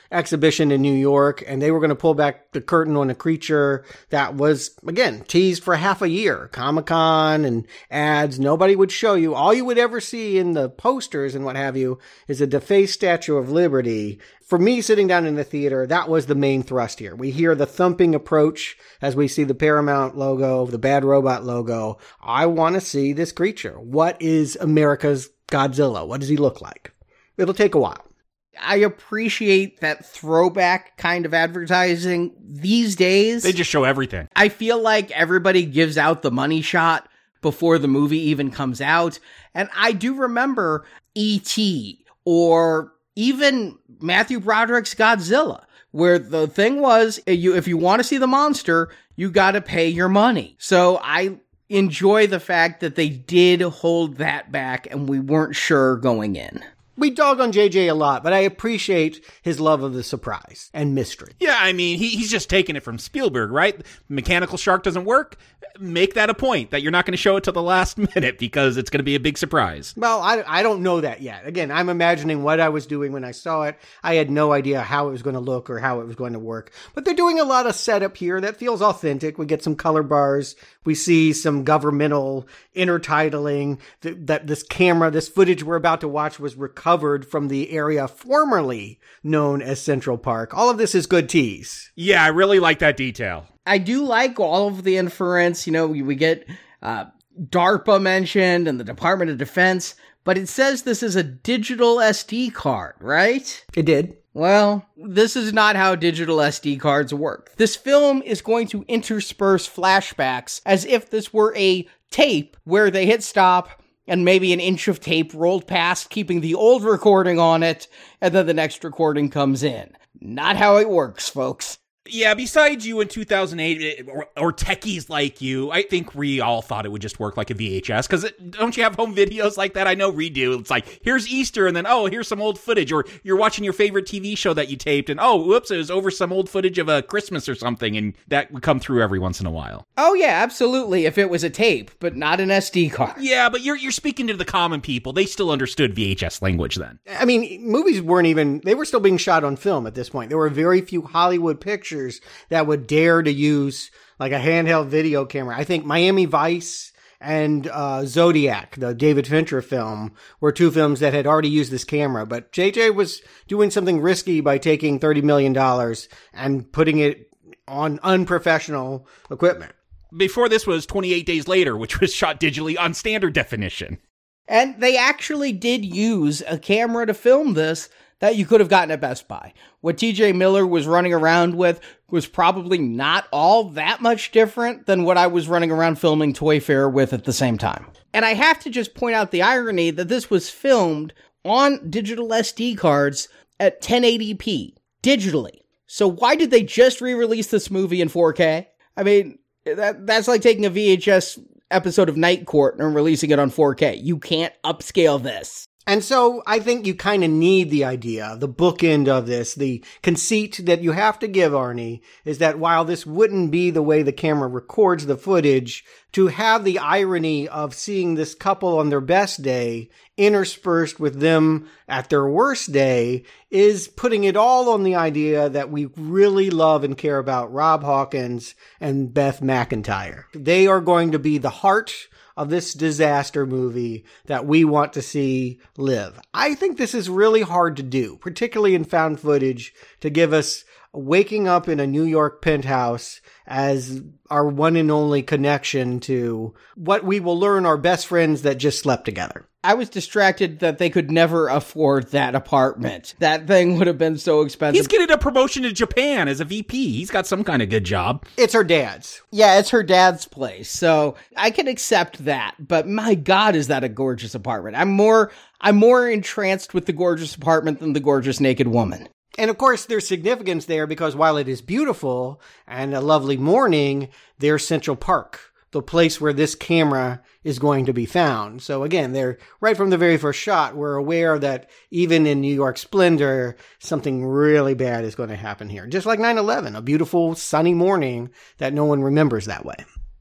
[SPEAKER 9] exhibition in New York, and they were going to pull back the curtain on a creature that was, again, teased for half a year. Comic-Con and ads, nobody would show you. All you would ever see in the posters and what have you is a defaced Statue of Liberty. For me, sitting down in the theater, that was the main thrust here. We hear the thumping approach as we see the Paramount logo, the Bad Robot logo. I want to see this creature. What is America's Godzilla? What does he look like? It'll take a while.
[SPEAKER 8] I appreciate that throwback kind of advertising these days.
[SPEAKER 10] They just show everything.
[SPEAKER 8] I feel like everybody gives out the money shot before the movie even comes out. And I do remember E T or even Matthew Broderick's Godzilla, where the thing was, you if you want to see the monster, you got to pay your money. So I enjoy the fact that they did hold that back and we weren't sure going in.
[SPEAKER 9] We dog on J J a lot, but I appreciate his love of the surprise and mystery.
[SPEAKER 10] Yeah, I mean, he, he's just taking it from Spielberg, right? Mechanical Shark doesn't work. Make that a point, that you're not going to show it till the last minute because it's going to be a big surprise.
[SPEAKER 9] Well, I, I don't know that yet. Again, I'm imagining what I was doing when I saw it. I had no idea how it was going to look or how it was going to work. But they're doing a lot of setup here that feels authentic. We get some color bars. We see some governmental intertitling. That, that this camera, this footage we're about to watch was recovered from the area formerly known as Central Park. All of this is good tease.
[SPEAKER 10] Yeah, I really like that detail.
[SPEAKER 8] I do like all of the inference. You know, we, we get uh, DARPA mentioned and the Department of Defense, but it says this is a digital S D card, right?
[SPEAKER 9] It did.
[SPEAKER 8] Well, this is not how digital S D cards work. This film is going to intersperse flashbacks as if this were a tape where they hit stop and maybe an inch of tape rolled past, keeping the old recording on it, and then the next recording comes in. Not how it works, folks.
[SPEAKER 10] Yeah, besides you in two thousand eight, or, or techies like you, I think we all thought it would just work like a V H S, because don't you have home videos like that? I know we do. It's like, here's Easter, and then, oh, here's some old footage, or you're watching your favorite T V show that you taped, and oh, whoops, it was over some old footage of a Christmas or something, and that would come through every once in a while.
[SPEAKER 8] Oh, yeah, absolutely, if it was a tape, but not an S D card.
[SPEAKER 10] Yeah, but you're you're speaking to the common people. They still understood V H S language then.
[SPEAKER 9] I mean, movies weren't even, they were still being shot on film at this point. There were very few Hollywood pictures that would dare to use like a handheld video camera. I think Miami Vice and uh, Zodiac, the David Fincher film, were two films that had already used this camera. But J J was doing something risky by taking thirty million dollars and putting it on unprofessional equipment.
[SPEAKER 10] Before this was twenty-eight Days Later, which was shot digitally on standard definition.
[SPEAKER 8] And they actually did use a camera to film this that you could have gotten at Best Buy. What T J Miller was running around with was probably not all that much different than what I was running around filming Toy Fair with at the same time. And I have to just point out the irony that this was filmed on digital S D cards at ten eighty p, digitally. So why did they just re-release this movie in four K? I mean, that that's like taking a V H S episode of Night Court and releasing it on four K. You can't upscale this.
[SPEAKER 9] And so I think you kind of need the idea, the bookend of this, the conceit that you have to give, Arnie, is that while this wouldn't be the way the camera records the footage, to have the irony of seeing this couple on their best day interspersed with them at their worst day is putting it all on the idea that we really love and care about Rob Hawkins and Beth McIntyre. They are going to be the heart of this disaster movie that we want to see live. I think this is really hard to do, particularly in found footage, to give us waking up in a New York penthouse as our one and only connection to what we will learn are best friends that just slept together.
[SPEAKER 8] I was distracted that they could never afford that apartment. That thing would have been so expensive.
[SPEAKER 10] He's getting a promotion to Japan as a V P. He's got some kind of good job.
[SPEAKER 9] It's her dad's.
[SPEAKER 8] Yeah, it's her dad's place. So I can accept that. But my God, is that a gorgeous apartment. I'm more, I'm more entranced with the gorgeous apartment than the gorgeous naked woman.
[SPEAKER 9] And of course, there's significance there because while it is beautiful and a lovely morning, there's Central Park, the place where this camera is going to be found. So again, they're right from the very first shot, we're aware that even in New York splendor, something really bad is going to happen here. Just like nine eleven, a beautiful sunny morning that no one remembers that way.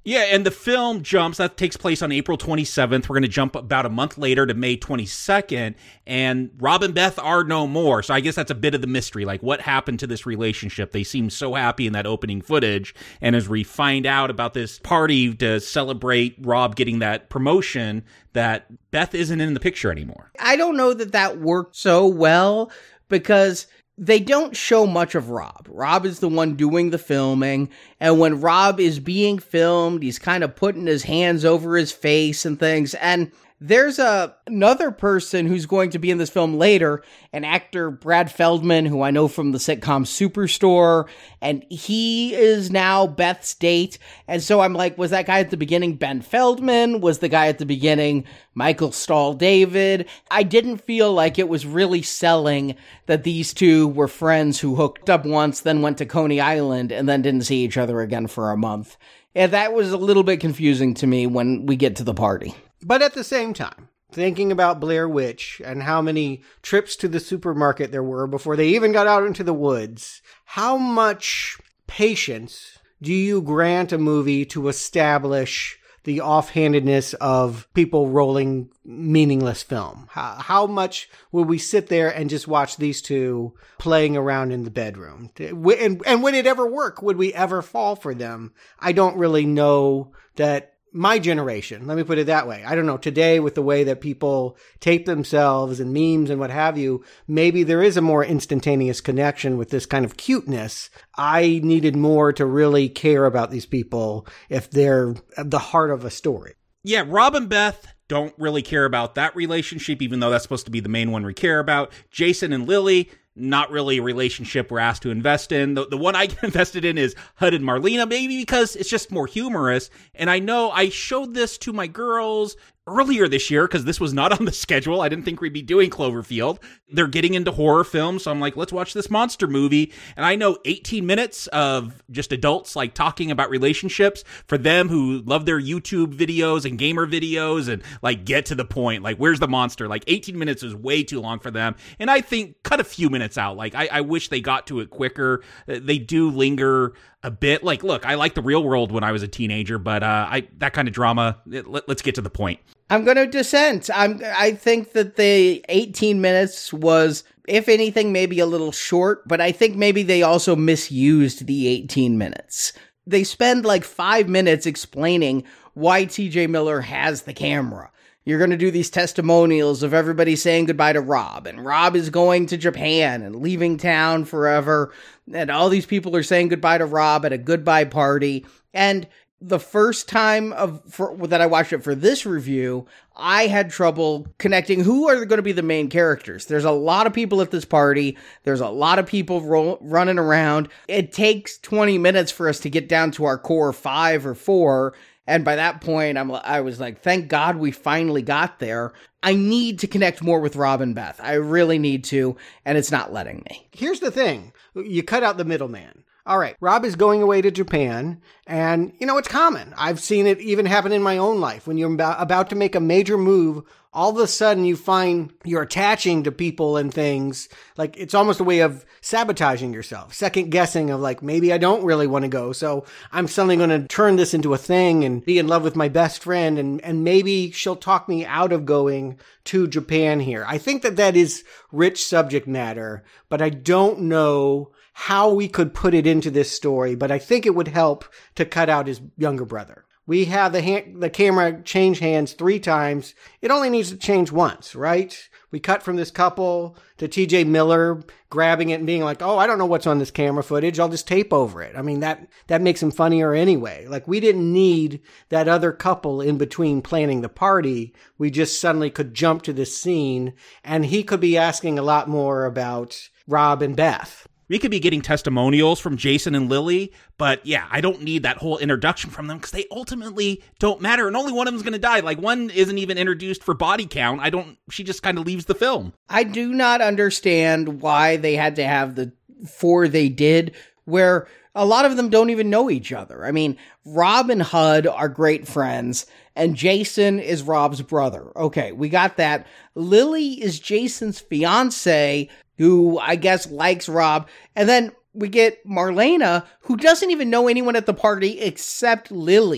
[SPEAKER 10] Yeah, and the film jumps, that takes place on April twenty-seventh. We're going to jump about a month later to May twenty-second, and Rob and Beth are no more. So I guess that's a bit of the mystery. Like, what happened to this relationship? They seem so happy in that opening footage, and as we find out about this party to celebrate Rob getting that promotion, that Beth isn't in the picture anymore.
[SPEAKER 8] I don't know that that worked so well, because they don't show much of Rob. Rob is the one doing the filming, and when Rob is being filmed, he's kind of putting his hands over his face and things, and there's a, another person who's going to be in this film later, an actor, Brad Feldman, who I know from the sitcom Superstore, and he is now Beth's date. And so I'm like, was that guy at the beginning Ben Feldman? Was the guy at the beginning Michael Stahl-David? I didn't feel like it was really selling that these two were friends who hooked up once, then went to Coney Island, and then didn't see each other again for a month. And that was a little bit confusing to me when we get to the party.
[SPEAKER 9] But at the same time, thinking about Blair Witch and how many trips to the supermarket there were before they even got out into the woods, how much patience do you grant a movie to establish the offhandedness of people rolling meaningless film? How, how much would we sit there and just watch these two playing around in the bedroom? And, and would it ever work? Would we ever fall for them? I don't really know that. My generation, let me put it that way. I don't know, today with the way that people tape themselves and memes and what have you, maybe there is a more instantaneous connection with this kind of cuteness. I needed more to really care about these people if they're the heart of a story.
[SPEAKER 10] Yeah, Rob and Beth don't really care about that relationship, even though that's supposed to be the main one we care about. Jason and Lily, not really a relationship we're asked to invest in. The, the one I get invested in is Hud and Marlena, maybe because it's just more humorous. And I know I showed this to my girls earlier this year because this was not on the schedule. I didn't think we'd be doing Cloverfield. They're getting into horror films, so I'm like, let's watch this monster movie. And I know eighteen minutes of just adults like talking about relationships for them who love their YouTube videos and gamer videos and like get to the point. Like, where's the monster? Like eighteen minutes is way too long for them. And I think cut a few minutes out. Like, I, I wish they got to it quicker. They do linger a bit. Like, look, I liked The Real World when I was a teenager, but uh, I that kind of drama, it, let, let's get to the point.
[SPEAKER 8] I'm going to dissent. I'm, I think that the eighteen minutes was, if anything, maybe a little short, but I think maybe they also misused the eighteen minutes. They spend like five minutes explaining why T J Miller has the camera. You're going to do these testimonials of everybody saying goodbye to Rob, and Rob is going to Japan and leaving town forever, and all these people are saying goodbye to Rob at a goodbye party, and the first time of for, that I watched it for this review, I had trouble connecting who are going to be the main characters. There's a lot of people at this party. There's a lot of people roll, running around. It takes twenty minutes for us to get down to our core five or four. And by that point, I'm, I was like, thank God we finally got there. I need to connect more with Rob and Beth. I really need to, and it's not letting me.
[SPEAKER 9] Here's the thing. You cut out the middleman. All right, Rob is going away to Japan, and, you know, it's common. I've seen it even happen in my own life. When you're about, about to make a major move, all of a sudden you find you're attaching to people and things. Like, it's almost a way of sabotaging yourself, second guessing of like, maybe I don't really want to go, so I'm suddenly going to turn this into a thing and be in love with my best friend, and, and maybe she'll talk me out of going to Japan here. I think that that is rich subject matter, but I don't know how we could put it into this story, but I think it would help to cut out his younger brother. We have the hand, the camera change hands three times. It only needs to change once, right? We cut from this couple to T J Miller grabbing it and being like, oh, I don't know what's on this camera footage. I'll just tape over it. I mean, that, that makes him funnier anyway. Like, we didn't need that other couple in between planning the party. We just suddenly could jump to this scene, and he could be asking a lot more about Rob and Beth.
[SPEAKER 10] We could be getting testimonials from Jason and Lily, but yeah, I don't need that whole introduction from them because they ultimately don't matter, and only one of them's going to die. Like, one isn't even introduced for body count. I don't, she just kind of leaves the film.
[SPEAKER 8] I do not understand why they had to have the four they did, where a lot of them don't even know each other. I mean, Rob and Hud are great friends, and Jason is Rob's brother. Okay, we got that. Lily is Jason's fiance, who I guess likes Rob. And then we get Marlena, who doesn't even know anyone at the party except Lily.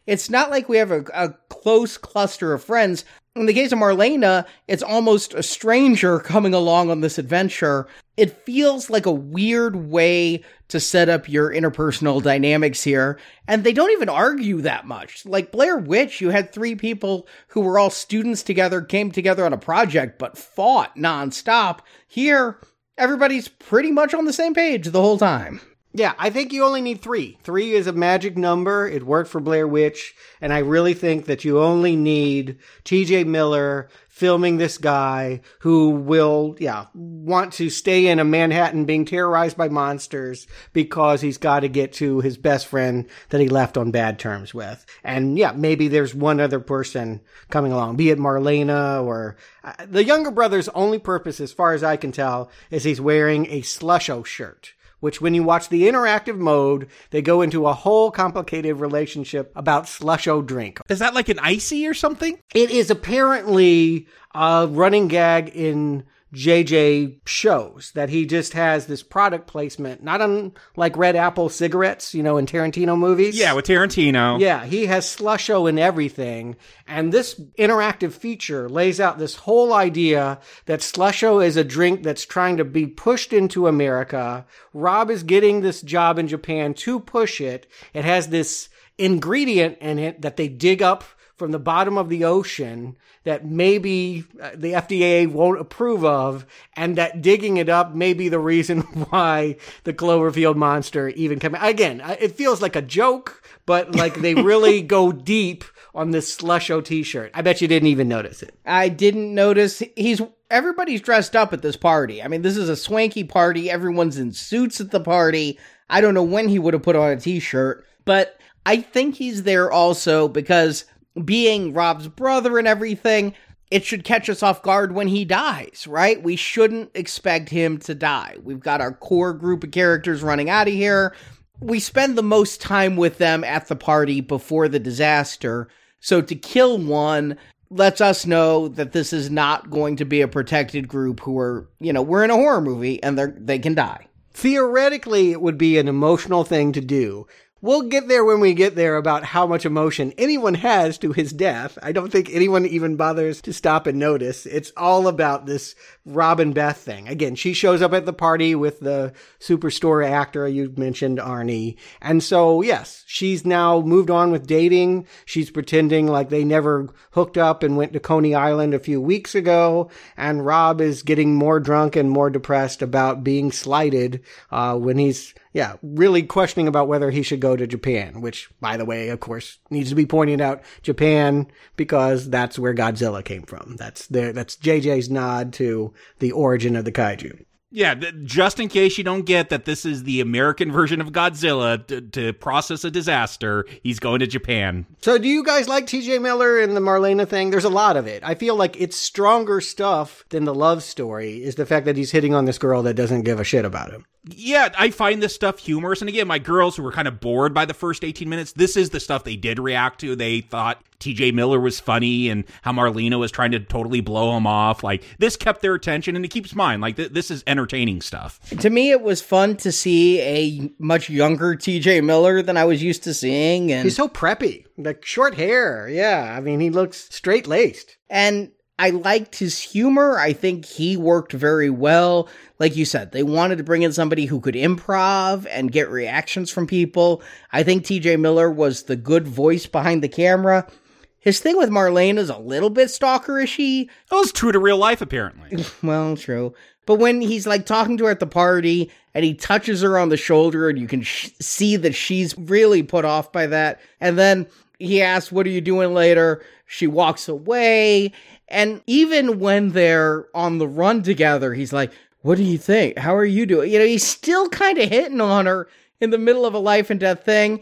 [SPEAKER 8] it's not like we have a, a close cluster of friends. In the case of Marlena, it's almost a stranger coming along on this adventure. It feels like a weird way to set up your interpersonal dynamics here, and they don't even argue that much. Like Blair Witch, you had three people who were all students together, came together on a project, but fought nonstop. Here, everybody's pretty much on the same page the whole time.
[SPEAKER 9] Yeah, I think you only need three. Three is a magic number. It worked for Blair Witch. And I really think that you only need T J Miller filming this guy who will, yeah, want to stay in a Manhattan being terrorized by monsters because he's got to get to his best friend that he left on bad terms with. And yeah, maybe there's one other person coming along, be it Marlena or uh, the younger brother's only purpose, as far as I can tell, is he's wearing a Slusho shirt. Which when you watch the interactive mode, they go into a whole complicated relationship about Slusho drink.
[SPEAKER 10] Is that like an icy or something?
[SPEAKER 9] It is apparently a running gag in J J shows that he just has this product placement, not on like Red Apple cigarettes, you know, in Tarantino movies.
[SPEAKER 10] Yeah, with Tarantino.
[SPEAKER 9] Yeah, he has Slusho in everything. And this interactive feature lays out this whole idea that Slusho is a drink that's trying to be pushed into America. Rob is getting this job in Japan to push it. It has this ingredient in it that they dig up from the bottom of the ocean that maybe the F D A won't approve of, and that digging it up may be the reason why the Cloverfield monster even came. Again, it feels like a joke, but like they really go deep on this Slusho t-shirt. I bet you didn't even notice it.
[SPEAKER 8] I didn't notice. He's everybody's dressed up at this party. I mean, this is a swanky party. Everyone's in suits at the party. I don't know when he would have put on a t-shirt, but I think he's there also because being Rob's brother and everything, it should catch us off guard when he dies, right? We shouldn't expect him to die. We've got our core group of characters running out of here. We spend the most time with them at the party before the disaster. So to kill one lets us know that this is not going to be a protected group who are, you know, we're in a horror movie and they're, they can die.
[SPEAKER 9] Theoretically, it would be an emotional thing to do. We'll get there when we get there about how much emotion anyone has to his death. I don't think anyone even bothers to stop and notice. It's all about this Robin Beth thing. Again, she shows up at the party with the Superstore actor you mentioned, Arnie. And so, yes, she's now moved on with dating. She's pretending like they never hooked up and went to Coney Island a few weeks ago. And Rob is getting more drunk and more depressed about being slighted uh, when he's Yeah, really questioning about whether he should go to Japan, which, by the way, of course, needs to be pointed out, Japan, because that's where Godzilla came from. That's their, that's J J's nod to the origin of the kaiju.
[SPEAKER 10] Yeah, th- just in case you don't get that this is the American version of Godzilla to, to process a disaster, he's going to Japan.
[SPEAKER 9] So do you guys like T J Miller and the Marlena thing? There's a lot of it. I feel like it's stronger stuff than the love story is the fact that he's hitting on this girl that doesn't give a shit about him.
[SPEAKER 10] Yeah, I find this stuff humorous. And again, my girls who were kind of bored by the first eighteen minutes, this is the stuff they did react to. They thought T J Miller was funny and how Marlena was trying to totally blow him off. Like, this kept their attention, and it keeps mine. Like, th- this is entertaining stuff.
[SPEAKER 8] To me, it was fun to see a much younger T J Miller than I was used to seeing. And
[SPEAKER 9] he's so preppy. Like, short hair. Yeah, I mean, he looks straight-laced.
[SPEAKER 8] And I liked his humor. I think he worked very well. Like you said, they wanted to bring in somebody who could improv and get reactions from people. I think T J Miller was the good voice behind the camera. His thing with Marlena is a little bit stalkerish-y.
[SPEAKER 10] Well, it's true to real life, apparently.
[SPEAKER 8] Well, true. But when he's like talking to her at the party and he touches her on the shoulder and you can sh- see that she's really put off by that. And then he asks, "What are you doing later?" She walks away. And even when they're on the run together, he's like, "What do you think? How are you doing?" You know, he's still kind of hitting on her in the middle of a life and death thing.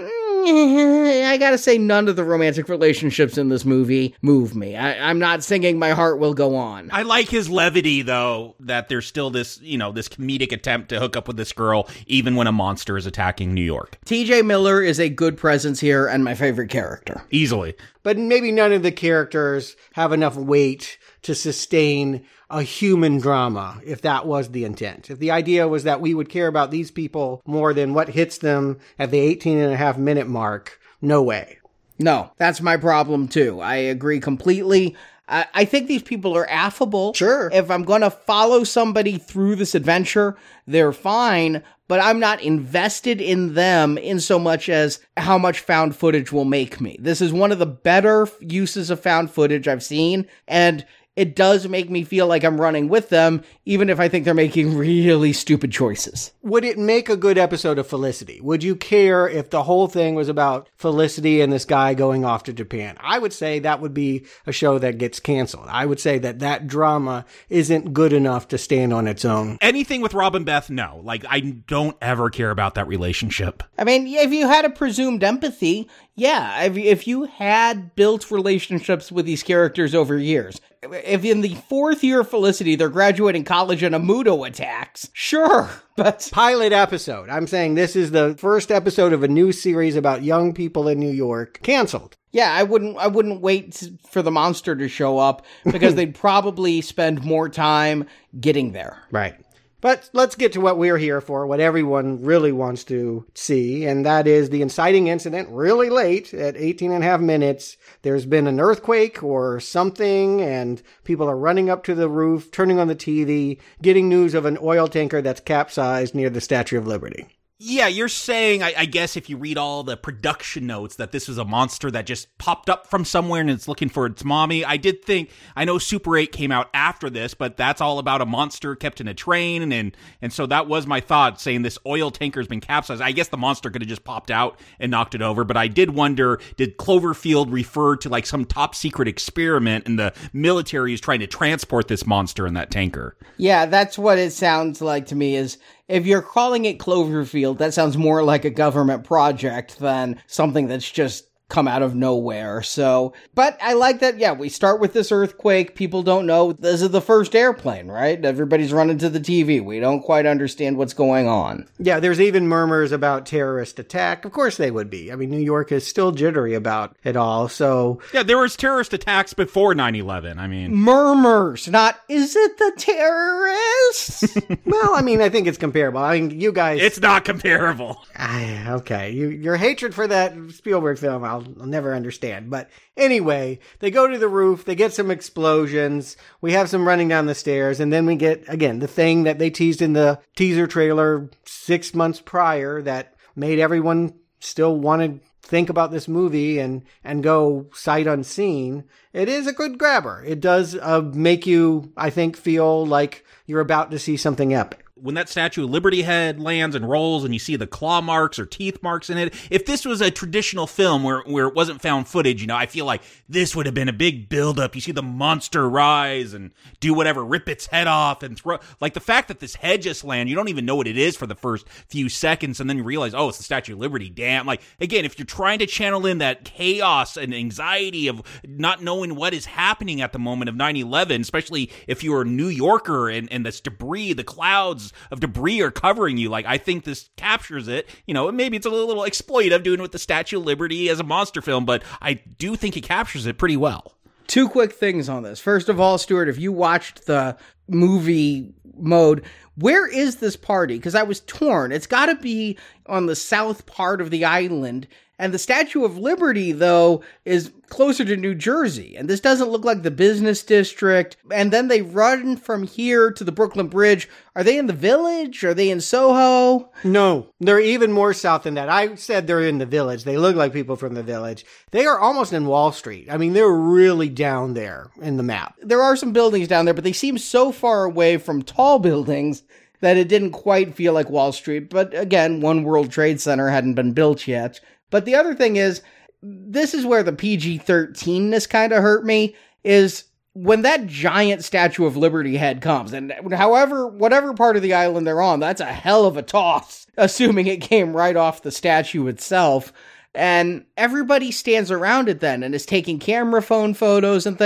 [SPEAKER 8] I gotta say, none of the romantic relationships in this movie move me. I, I'm not singing My Heart Will Go On.
[SPEAKER 10] I like his levity, though, that there's still this, you know, this comedic attempt to hook up with this girl, even when a monster is attacking New York.
[SPEAKER 8] T J Miller is a good presence here and my favorite character.
[SPEAKER 10] Easily.
[SPEAKER 9] But maybe none of the characters have enough weight to sustain a human drama, if that was the intent. If the idea was that we would care about these people more than what hits them at the eighteen and a half minute mark, no way.
[SPEAKER 8] No, that's my problem too. I agree completely. I, I think these people are affable.
[SPEAKER 9] Sure.
[SPEAKER 8] If I'm going to follow somebody through this adventure, they're fine, but I'm not invested in them in so much as how much found footage will make me. This is one of the better uses of found footage I've seen, and it does make me feel like I'm running with them, even if I think they're making really stupid choices.
[SPEAKER 9] Would it make a good episode of Felicity? Would you care if the whole thing was about Felicity and this guy going off to Japan? I would say that would be a show that gets canceled. I would say that that drama isn't good enough to stand on its own.
[SPEAKER 10] Anything with Rob and Beth, no. Like, I don't ever care about that relationship.
[SPEAKER 8] I mean, if you had a presumed empathy, yeah, if, if you had built relationships with these characters over years, if in the fourth year of Felicity they're graduating college and a Muto attacks, sure, but...
[SPEAKER 9] Pilot episode. I'm saying this is the first episode of a new series about young people in New York. Canceled.
[SPEAKER 8] Yeah, I wouldn't I wouldn't wait for the monster to show up, because they'd probably spend more time getting there.
[SPEAKER 9] Right. But let's get to what we're here for, what everyone really wants to see, and that is the inciting incident really late at eighteen and a half minutes. There's been an earthquake or something, and people are running up to the roof, turning on the T V, getting news of an oil tanker that's capsized near the Statue of Liberty.
[SPEAKER 10] Yeah, you're saying, I, I guess if you read all the production notes, that this was a monster that just popped up from somewhere and it's looking for its mommy. I did think, I know Super eight came out after this, but that's all about a monster kept in a train, and and so that was my thought, saying this oil tanker's been capsized. I guess the monster could have just popped out and knocked it over, but I did wonder, did Cloverfield refer to like some top secret experiment and the military is trying to transport this monster in that tanker?
[SPEAKER 8] Yeah, that's what it sounds like to me, is if you're calling it Cloverfield, that sounds more like a government project than something that's just come out of nowhere. So, but I like that, yeah, we start with this earthquake. People don't know this is the first airplane, right? Everybody's running to the T V. We don't quite understand what's going on.
[SPEAKER 9] Yeah, there's even murmurs about terrorist attack. Of course they would be. I mean, New York is still jittery about it all, so...
[SPEAKER 10] Yeah, there was terrorist attacks before nine eleven, I mean...
[SPEAKER 8] Murmurs, not, is it the terrorists?
[SPEAKER 9] Well, I mean, I think it's comparable. I mean, you guys...
[SPEAKER 10] It's not comparable.
[SPEAKER 9] I, okay, you, your hatred for that Spielberg film, I'll, I'll never understand. But anyway, they go to the roof, they get some explosions, we have some running down the stairs, and then we get, again, the thing that they teased in the teaser trailer six months prior that made everyone still want to think about this movie and, and go sight unseen. It is a good grabber. It does uh, make you, I think, feel like you're about to see something epic.
[SPEAKER 10] When that Statue of Liberty head lands and rolls and you see the claw marks or teeth marks in it, if this was a traditional film where, where it wasn't found footage, you know, I feel like this would have been a big buildup. You see the monster rise and do whatever, rip its head off and throw... Like, the fact that this head just lands, you don't even know what it is for the first few seconds, and then you realize, oh, it's the Statue of Liberty, damn. Like, again, if you're trying to channel in that chaos and anxiety of not knowing what is happening at the moment of nine eleven, especially if you're a New Yorker and, and this debris, the clouds of debris are covering you. Like, I think this captures it. You know, maybe it's a little, little exploitive doing it with the Statue of Liberty as a monster film, but I do think it captures it pretty well.
[SPEAKER 8] Two quick things on this. First of all, Stuart, if you watched the movie mode, where is this party? Because I was torn. It's got to be on the south part of the island. And the Statue of Liberty, though, is closer to New Jersey. And this doesn't look like the business district. And then they run from here to the Brooklyn Bridge. Are they in the Village? Are they in Soho?
[SPEAKER 9] No, they're even more south than that. I said they're in the Village. They look like people from the Village. They are almost in Wall Street. I mean, they're really down there in the map.
[SPEAKER 8] There are some buildings down there, but they seem so far away from tall buildings that it didn't quite feel like Wall Street. But again, One World Trade Center hadn't been built yet. But the other thing is, this is where the P G thirteen-ness kind of hurt me, is when that giant Statue of Liberty head comes, and however, whatever part of the island they're on, that's a hell of a toss, assuming it came right off the statue itself. And everybody stands around it then and is taking camera phone photos and things.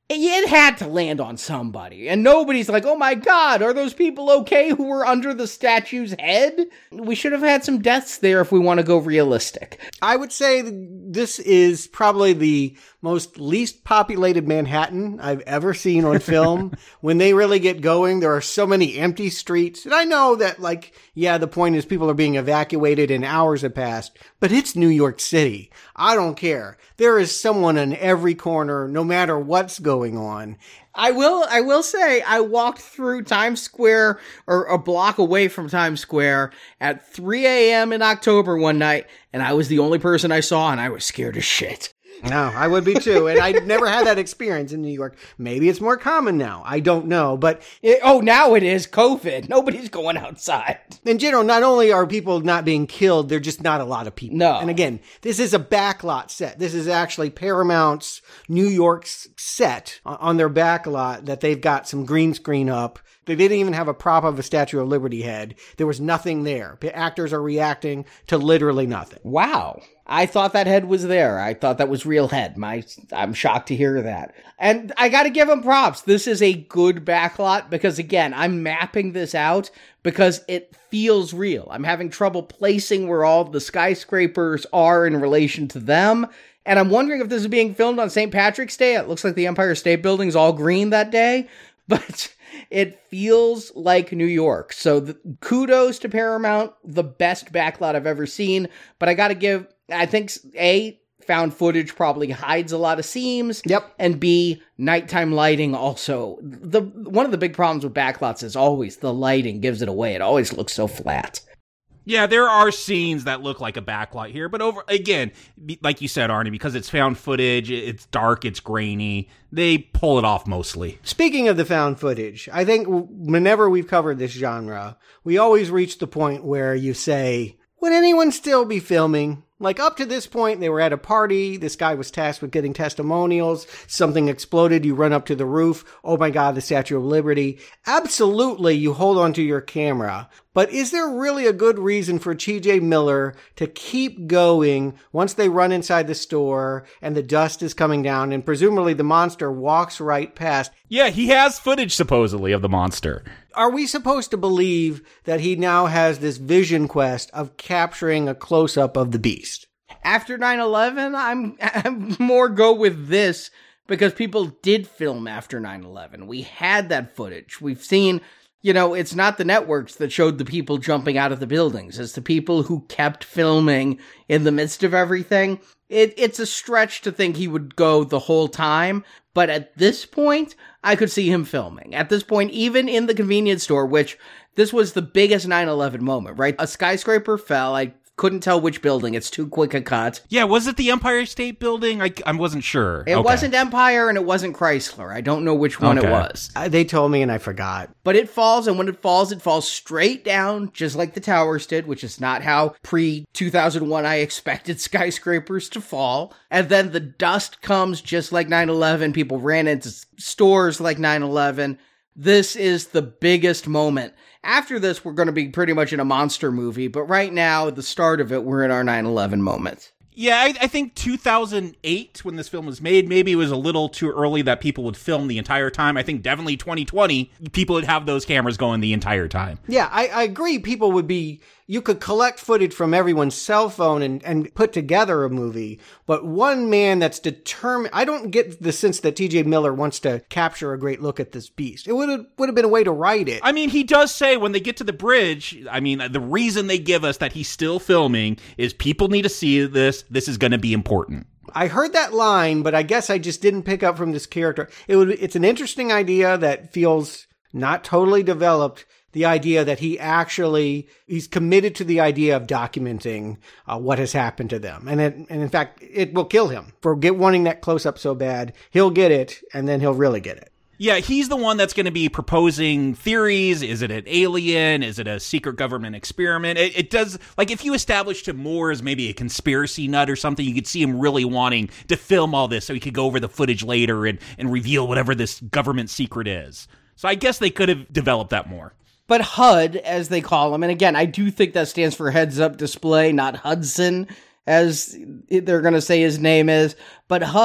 [SPEAKER 8] it had to land on somebody. And nobody's like, oh my God, are those people okay who were under the statue's head? We should have had some deaths there if we want to go realistic.
[SPEAKER 9] I would say this is probably the most least populated Manhattan I've ever seen on film. When they really get going, there are so many empty streets. And I know that, like, yeah, the point is people are being evacuated and hours have passed, but it's New York City. I don't care. There is someone in every corner, no matter what's going on.
[SPEAKER 8] I will, I will say, I walked through Times Square, or a block away from Times Square, at three a.m. in October one night, and I was the only person I saw, and I was scared as shit.
[SPEAKER 9] No, I would be too. And I never had that experience in New York. Maybe it's more common now. I don't know. But
[SPEAKER 8] it, oh, now it is COVID. Nobody's going outside.
[SPEAKER 9] In general, not only are people not being killed, they're just not a lot of people.
[SPEAKER 8] No.
[SPEAKER 9] And again, this is a backlot set. This is actually Paramount's New York's set on their backlot that they've got some green screen up. They didn't even have a prop of a Statue of Liberty head. There was nothing there. Actors are reacting to literally nothing.
[SPEAKER 8] Wow. I thought that head was there. I thought that was real head. My, I'm shocked to hear that. And I gotta give them props. This is a good backlot because, again, I'm mapping this out because it feels real. I'm having trouble placing where all the skyscrapers are in relation to them. And I'm wondering if this is being filmed on Saint Patrick's Day. It looks like the Empire State Building's all green that day. But it feels like New York. So the, kudos to Paramount, the best backlot I've ever seen. But I got to give, I think, A, found footage probably hides a lot of seams.
[SPEAKER 9] Yep.
[SPEAKER 8] And B, nighttime lighting also. The one of the big problems with backlots is always the lighting gives it away. It always looks so flat.
[SPEAKER 10] Yeah, there are scenes that look like a backlot here, but over again, like you said, Arnie, because it's found footage, it's dark, it's grainy, they pull it off mostly.
[SPEAKER 9] Speaking of the found footage, I think whenever we've covered this genre, we always reach the point where you say, would anyone still be filming? Like, up to this point, they were at a party. This guy was tasked with getting testimonials. Something exploded. You run up to the roof. Oh my God, the Statue of Liberty. Absolutely, you hold on to your camera. But is there really a good reason for T J Miller to keep going once they run inside the store and the dust is coming down and presumably the monster walks right past?
[SPEAKER 10] Yeah, he has footage supposedly of the monster.
[SPEAKER 9] Are we supposed to believe that he now has this vision quest of capturing a close-up of the beast?
[SPEAKER 8] After nine eleven, I'm, I'm more go with this because people did film after nine eleven. We had that footage. We've seen, you know, it's not the networks that showed the people jumping out of the buildings. It's the people who kept filming in the midst of everything. It, it's a stretch to think he would go the whole time. But at this point, I could see him filming. At this point, even in the convenience store, which this was the biggest nine eleven moment, right? A skyscraper fell. I couldn't tell which building. It's too quick a cut.
[SPEAKER 10] Yeah, was it the Empire State Building? I, I wasn't sure.
[SPEAKER 8] It
[SPEAKER 10] okay.
[SPEAKER 8] wasn't Empire and it wasn't Chrysler. I don't know which one
[SPEAKER 10] okay.
[SPEAKER 8] it was.
[SPEAKER 9] Uh, they told me and I forgot.
[SPEAKER 8] But it falls, and when it falls, it falls straight down, just like the towers did, which is not how pre two thousand one I expected skyscrapers to fall. And then the dust comes just like nine eleven. People ran into stores like nine eleven. This is the biggest moment. After this, we're going to be pretty much in a monster movie, but right now, at the start of it, we're in our nine eleven moment.
[SPEAKER 10] Yeah, I, I think two thousand eight, when this film was made, maybe it was a little too early that people would film the entire time. I think definitely twenty twenty, people would have those cameras going the entire time.
[SPEAKER 9] Yeah, I, I agree. People would be, you could collect footage from everyone's cell phone and, and put together a movie, but one man that's determined, I don't get the sense that T J Miller wants to capture a great look at this beast. It would have, would have been a way to write it.
[SPEAKER 10] I mean, he does say when they get to the bridge, I mean, the reason they give us that he's still filming is people need to see this. This is going to be important.
[SPEAKER 9] I heard that line, but I guess I just didn't pick up from this character. It would, it's an interesting idea that feels not totally developed. The idea that he actually, he's committed to the idea of documenting uh, what has happened to them. And, it, and in fact, it will kill him for get, wanting that close-up so bad. He'll get it, and then he'll really get it.
[SPEAKER 10] Yeah, he's the one that's going to be proposing theories. Is it an alien? Is it a secret government experiment? It, it does, like, if you established him more as maybe a conspiracy nut or something, you could see him really wanting to film all this so he could go over the footage later and, and reveal whatever this government secret is. So I guess they could have developed that more.
[SPEAKER 8] But H U D, as they call him, and again, I do think that stands for Heads Up Display, not Hudson, as they're going to say his name is. But H U D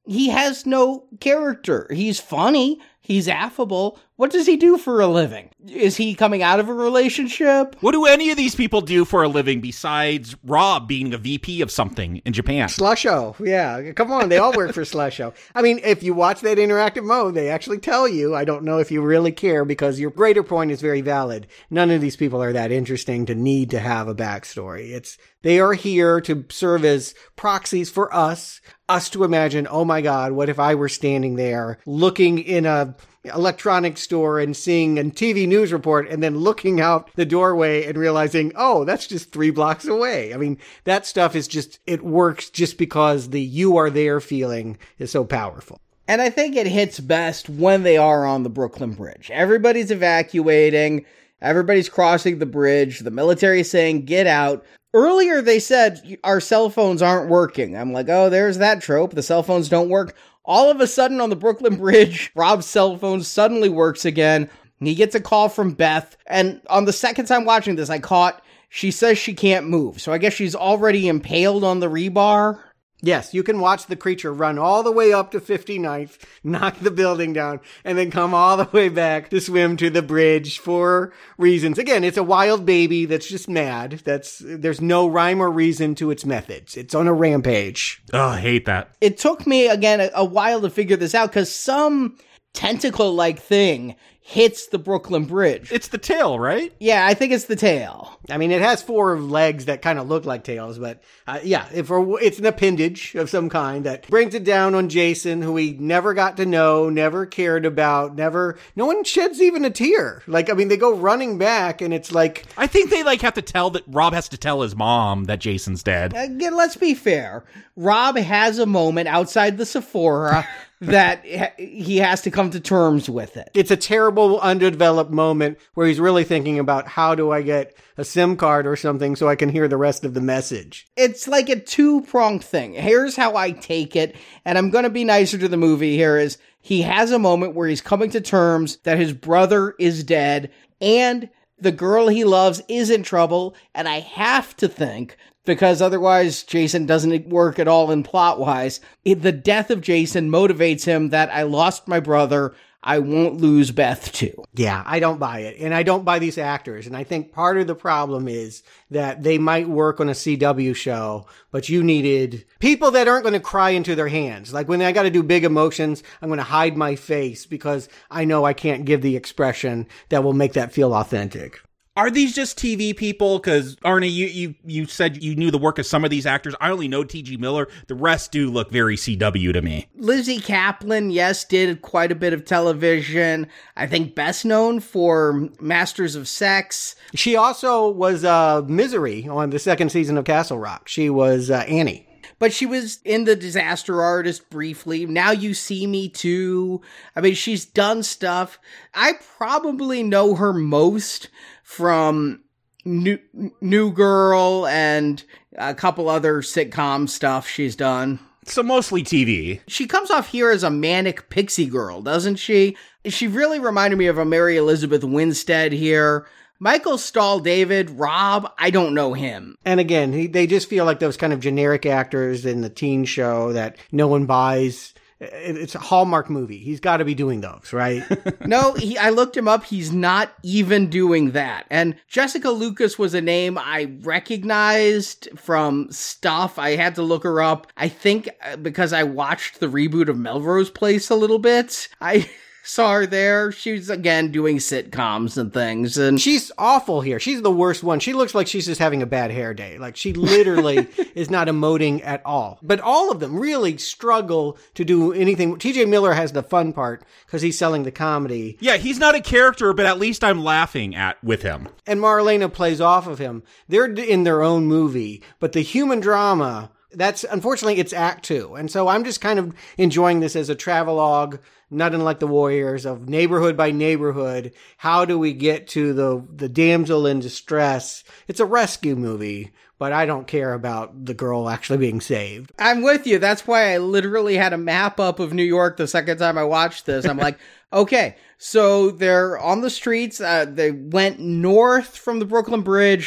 [SPEAKER 8] he has no character. He's funny. He's affable. What does he do for a living? Is he coming out of a relationship?
[SPEAKER 10] What do any of these people do for a living besides Rob being a V P of something in Japan?
[SPEAKER 9] Slusho. Yeah. Come on. They all work for Slusho. I mean, if you watch that interactive mode, they actually tell you. I don't know if you really care because your greater point is very valid. None of these people are that interesting to need to have a backstory. It's, they are here to serve as proxies for us, us to imagine, oh my God, what if I were standing there looking in a electronics store and seeing a T V news report and then looking out the doorway and realizing, oh, that's just three blocks away. I mean, that stuff is just, it works just because the you are there feeling is so powerful.
[SPEAKER 8] And I think it hits best when they are on the Brooklyn Bridge. Everybody's evacuating. Everybody's crossing the bridge. The military is saying, get out. Earlier, they said our cell phones aren't working. I'm like, oh, there's that trope. The cell phones don't work. All of a sudden on the Brooklyn Bridge, Rob's cell phone suddenly works again. He gets a call from Beth. And on the second time watching this, I caught, she says she can't move. So I guess she's already impaled on the rebar.
[SPEAKER 9] Yes, you can watch the creature run all the way up to fifty-ninth, knock the building down, and then come all the way back to swim to the bridge for reasons. Again, it's a wild baby that's just mad. That's there's no rhyme or reason to its methods. It's on a rampage.
[SPEAKER 10] Oh, I hate that.
[SPEAKER 8] It took me, again, a, a while to figure this out because some tentacle-like thing hits the Brooklyn Bridge.
[SPEAKER 10] It's the tail, right?
[SPEAKER 8] Yeah, I think it's the tail.
[SPEAKER 9] I mean, it has four legs that kind of look like tails, but uh, yeah, if it's an appendage of some kind that brings it down on Jason, who we never got to know, never cared about, never, no one sheds even a tear. Like, I mean, they go running back and it's like...
[SPEAKER 10] I think they like have to tell that, Rob has to tell his mom that Jason's dead.
[SPEAKER 8] Again, let's be fair. Rob has a moment outside the Sephora that he has to come to terms with it.
[SPEAKER 9] It's a terrible, underdeveloped moment where he's really thinking about how do I get a SIM card or something so I can hear the rest of the message.
[SPEAKER 8] It's like a two-pronged thing. Here's how I take it, and I'm going to be nicer to the movie here, is he has a moment where he's coming to terms that his brother is dead, and the girl he loves is in trouble, and I have to think, because otherwise Jason doesn't work at all in plot-wise, the death of Jason motivates him that I lost my brother, I won't lose Beth too.
[SPEAKER 9] Yeah, I don't buy it. And I don't buy these actors. And I think part of the problem is that they might work on a C W show, but you needed people that aren't going to cry into their hands. Like when I got to do big emotions, I'm going to hide my face because I know I can't give the expression that will make that feel authentic.
[SPEAKER 10] Are these just T V people? Because, Arnie, you, you, you said you knew the work of some of these actors. I only know T G Miller. The rest do look very C W to me.
[SPEAKER 8] Lizzie Kaplan, yes, did quite a bit of television. I think best known for Masters of Sex.
[SPEAKER 9] She also was uh, Misery on the second season of Castle Rock. She was uh, Annie.
[SPEAKER 8] But she was in The Disaster Artist briefly. Now You See Me Too. I mean, she's done stuff. I probably know her most from New, New Girl and a couple other sitcom stuff she's done.
[SPEAKER 10] So mostly T V.
[SPEAKER 8] She comes off here as a manic pixie girl, doesn't she? She really reminded me of a Mary Elizabeth Winstead here. Michael Stahl David, Rob, I don't know him.
[SPEAKER 9] And again, he, they just feel like those kind of generic actors in the teen show that no one buys. It's a Hallmark movie. He's got to be doing those, right?
[SPEAKER 8] No, he, I looked him up. He's not even doing that. And Jessica Lucas was a name I recognized from stuff. I had to look her up. I think because I watched the reboot of Melrose Place a little bit. I... saw her there. She's, again, doing sitcoms and things. And
[SPEAKER 9] she's awful here. She's the worst one. She looks like she's just having a bad hair day. Like, she literally is not emoting at all. But all of them really struggle to do anything. T J Miller has the fun part because he's selling the comedy.
[SPEAKER 10] Yeah, he's not a character, but at least I'm laughing at with him.
[SPEAKER 9] And Marlena plays off of him. They're in their own movie, but the human drama... That's, unfortunately, it's act two. And so I'm just kind of enjoying this as a travelogue, not unlike The Warriors, of neighborhood by neighborhood. How do we get to the, the damsel in distress? It's a rescue movie, but I don't care about the girl actually being saved.
[SPEAKER 8] I'm with you. That's why I literally had a map up of New York the second time I watched this. I'm like, okay, so they're on the streets. Uh, they went north from the Brooklyn Bridge.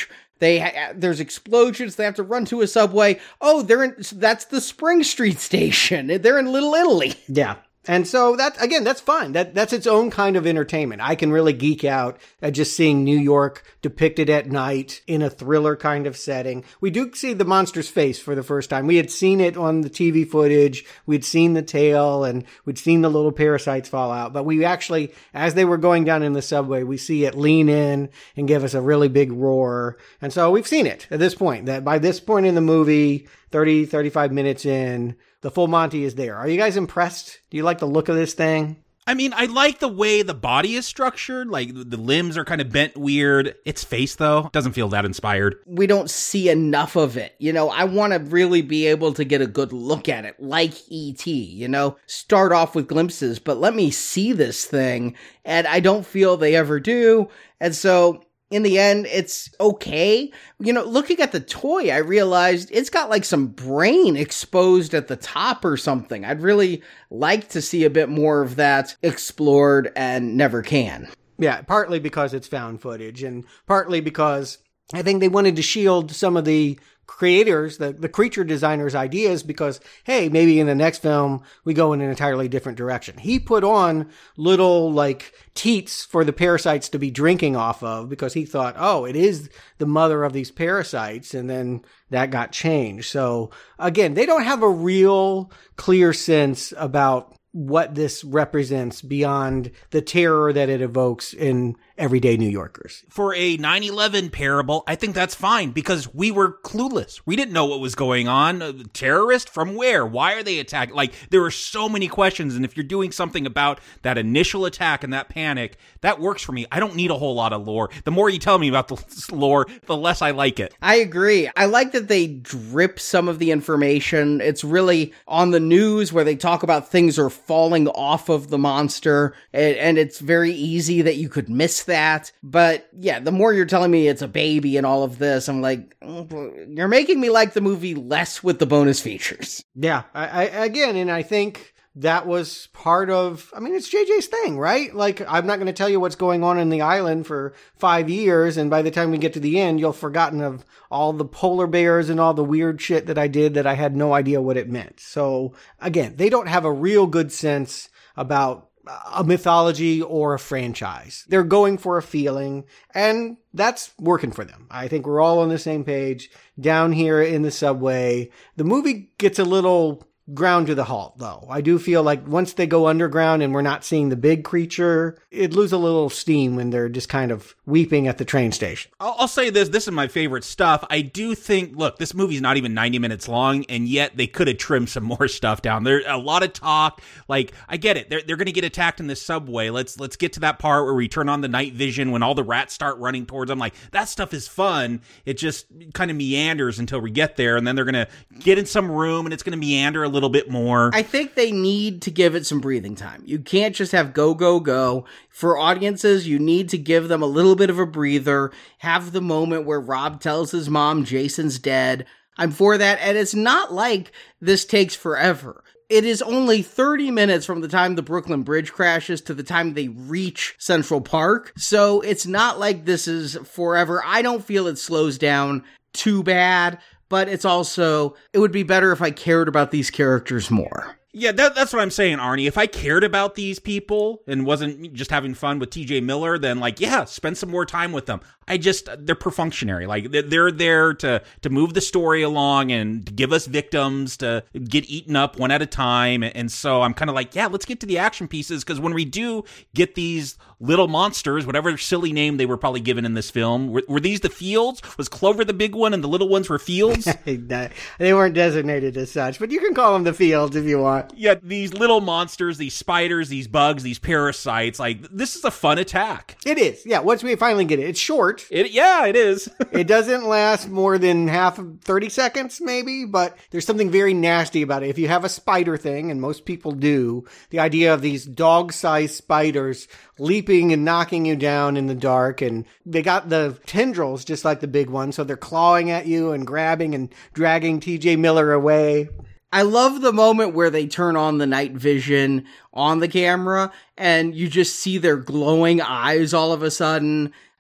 [SPEAKER 8] They ha- there's explosions. They have to run to a subway. Oh, they're in. That's the Spring Street station. They're in Little Italy.
[SPEAKER 9] Yeah. And so that, again, that's fine. That, that's its own kind of entertainment. I can really geek out at just seeing New York depicted at night in a thriller kind of setting. We do see the monster's face for the first time. We had seen it on the T V footage. We'd seen the tail and we'd seen the little parasites fall out. But we actually, as they were going down in the subway, we see it lean in and give us a really big roar. And so we've seen it at this point. That by this point in the movie, thirty, thirty-five minutes in, the full Monty is there. Are you guys impressed? Do you like the look of this thing?
[SPEAKER 10] I mean, I like the way the body is structured. Like, the limbs are kind of bent weird. Its face, though, doesn't feel that inspired.
[SPEAKER 8] We don't see enough of it. You know, I want to really be able to get a good look at it, like E T, you know? Start off with glimpses, but let me see this thing. And I don't feel they ever do. And so, in the end, it's okay. You know, looking at the toy, I realized it's got like some brain exposed at the top or something. I'd really like to see a bit more of that explored and never can.
[SPEAKER 9] Yeah, partly because it's found footage and partly because I think they wanted to shield some of the creators, the, the creature designers' ideas because, hey, maybe in the next film we go in an entirely different direction. He put on little, like, teats for the parasites to be drinking off of because he thought, oh, it is the mother of these parasites, and then that got changed. So, again, they don't have a real clear sense about what this represents beyond the terror that it evokes in everyday New Yorkers.
[SPEAKER 10] For a nine eleven parable, I think that's fine because we were clueless. We didn't know what was going on. Uh, terrorist from where? Why are they attacking? Like, there were so many questions, and if you're doing something about that initial attack and that panic, that works for me. I don't need a whole lot of lore. The more you tell me about the lore, the less I like it.
[SPEAKER 8] I agree. I like that they drip some of the information. It's really on the news where they talk about things are falling off of the monster, and, and it's very easy that you could miss that. But yeah, the more you're telling me it's a baby and all of this, I'm like, you're making me like the movie less with the bonus features.
[SPEAKER 9] Yeah, I, I again, and I think that was part of, I mean, it's J J's thing, right? Like, I'm not going to tell you what's going on in the island for five years, and by the time we get to the end, you'll have forgotten of all the polar bears and all the weird shit that I did that I had no idea what it meant. So, again, they don't have a real good sense about a mythology or a franchise. They're going for a feeling, and that's working for them. I think we're all on the same page. Down here in the subway, the movie gets a little ground to the halt, though. I do feel like once they go underground and we're not seeing the big creature, it loses a little steam when they're just kind of weeping at the train station.
[SPEAKER 10] I'll, I'll say this. This is my favorite stuff. I do think, look, this movie's not even ninety minutes long, and yet they could have trimmed some more stuff down. There's a lot of talk. Like, I get it. They're, they're going to get attacked in this subway. Let's let's get to that part where we turn on the night vision when all the rats start running towards them. Like, that stuff is fun. It just kind of meanders until we get there, and then they're going to get in some room, and it's going to meander a little bit more.
[SPEAKER 8] I think they need to give it some breathing time. You can't just have go, go, go. For audiences, you need to give them a little bit of a breather, have the moment where Rob tells his mom Jason's dead. I'm for that, and it's not like this takes forever. It is only thirty minutes from the time the Brooklyn Bridge crashes to the time they reach Central Park, so it's not like this is forever. I don't feel it slows down too bad, but it's also, it would be better if I cared about these characters more.
[SPEAKER 10] Yeah, that, that's what I'm saying, Arnie. If I cared about these people and wasn't just having fun with T J Miller, then, like, yeah, spend some more time with them. I just, they're perfunctionary. Like, they're there to, to move the story along and to give us victims to get eaten up one at a time. And so I'm kind of like, yeah, let's get to the action pieces, because when we do get these little monsters, whatever silly name they were probably given in this film, were, were these the Fields? Was Clover the big one and the little ones were Fields?
[SPEAKER 9] They weren't designated as such, but you can call them the Fields if you want.
[SPEAKER 10] Yeah, these little monsters, these spiders, these bugs, these parasites, like, this is a fun attack.
[SPEAKER 9] It is. Yeah, once we finally get it. It's short.
[SPEAKER 10] It, yeah, it is.
[SPEAKER 9] It doesn't last more than half of thirty seconds, maybe, but there's something very nasty about it. If you have a spider thing, and most people do, the idea of these dog-sized spiders leaping and knocking you down in the dark, and they got the tendrils just like the big one, so they're clawing at you and grabbing and dragging T J Miller away.
[SPEAKER 8] I love the moment where they turn on the night vision on the camera and you just see their glowing eyes all of a sudden.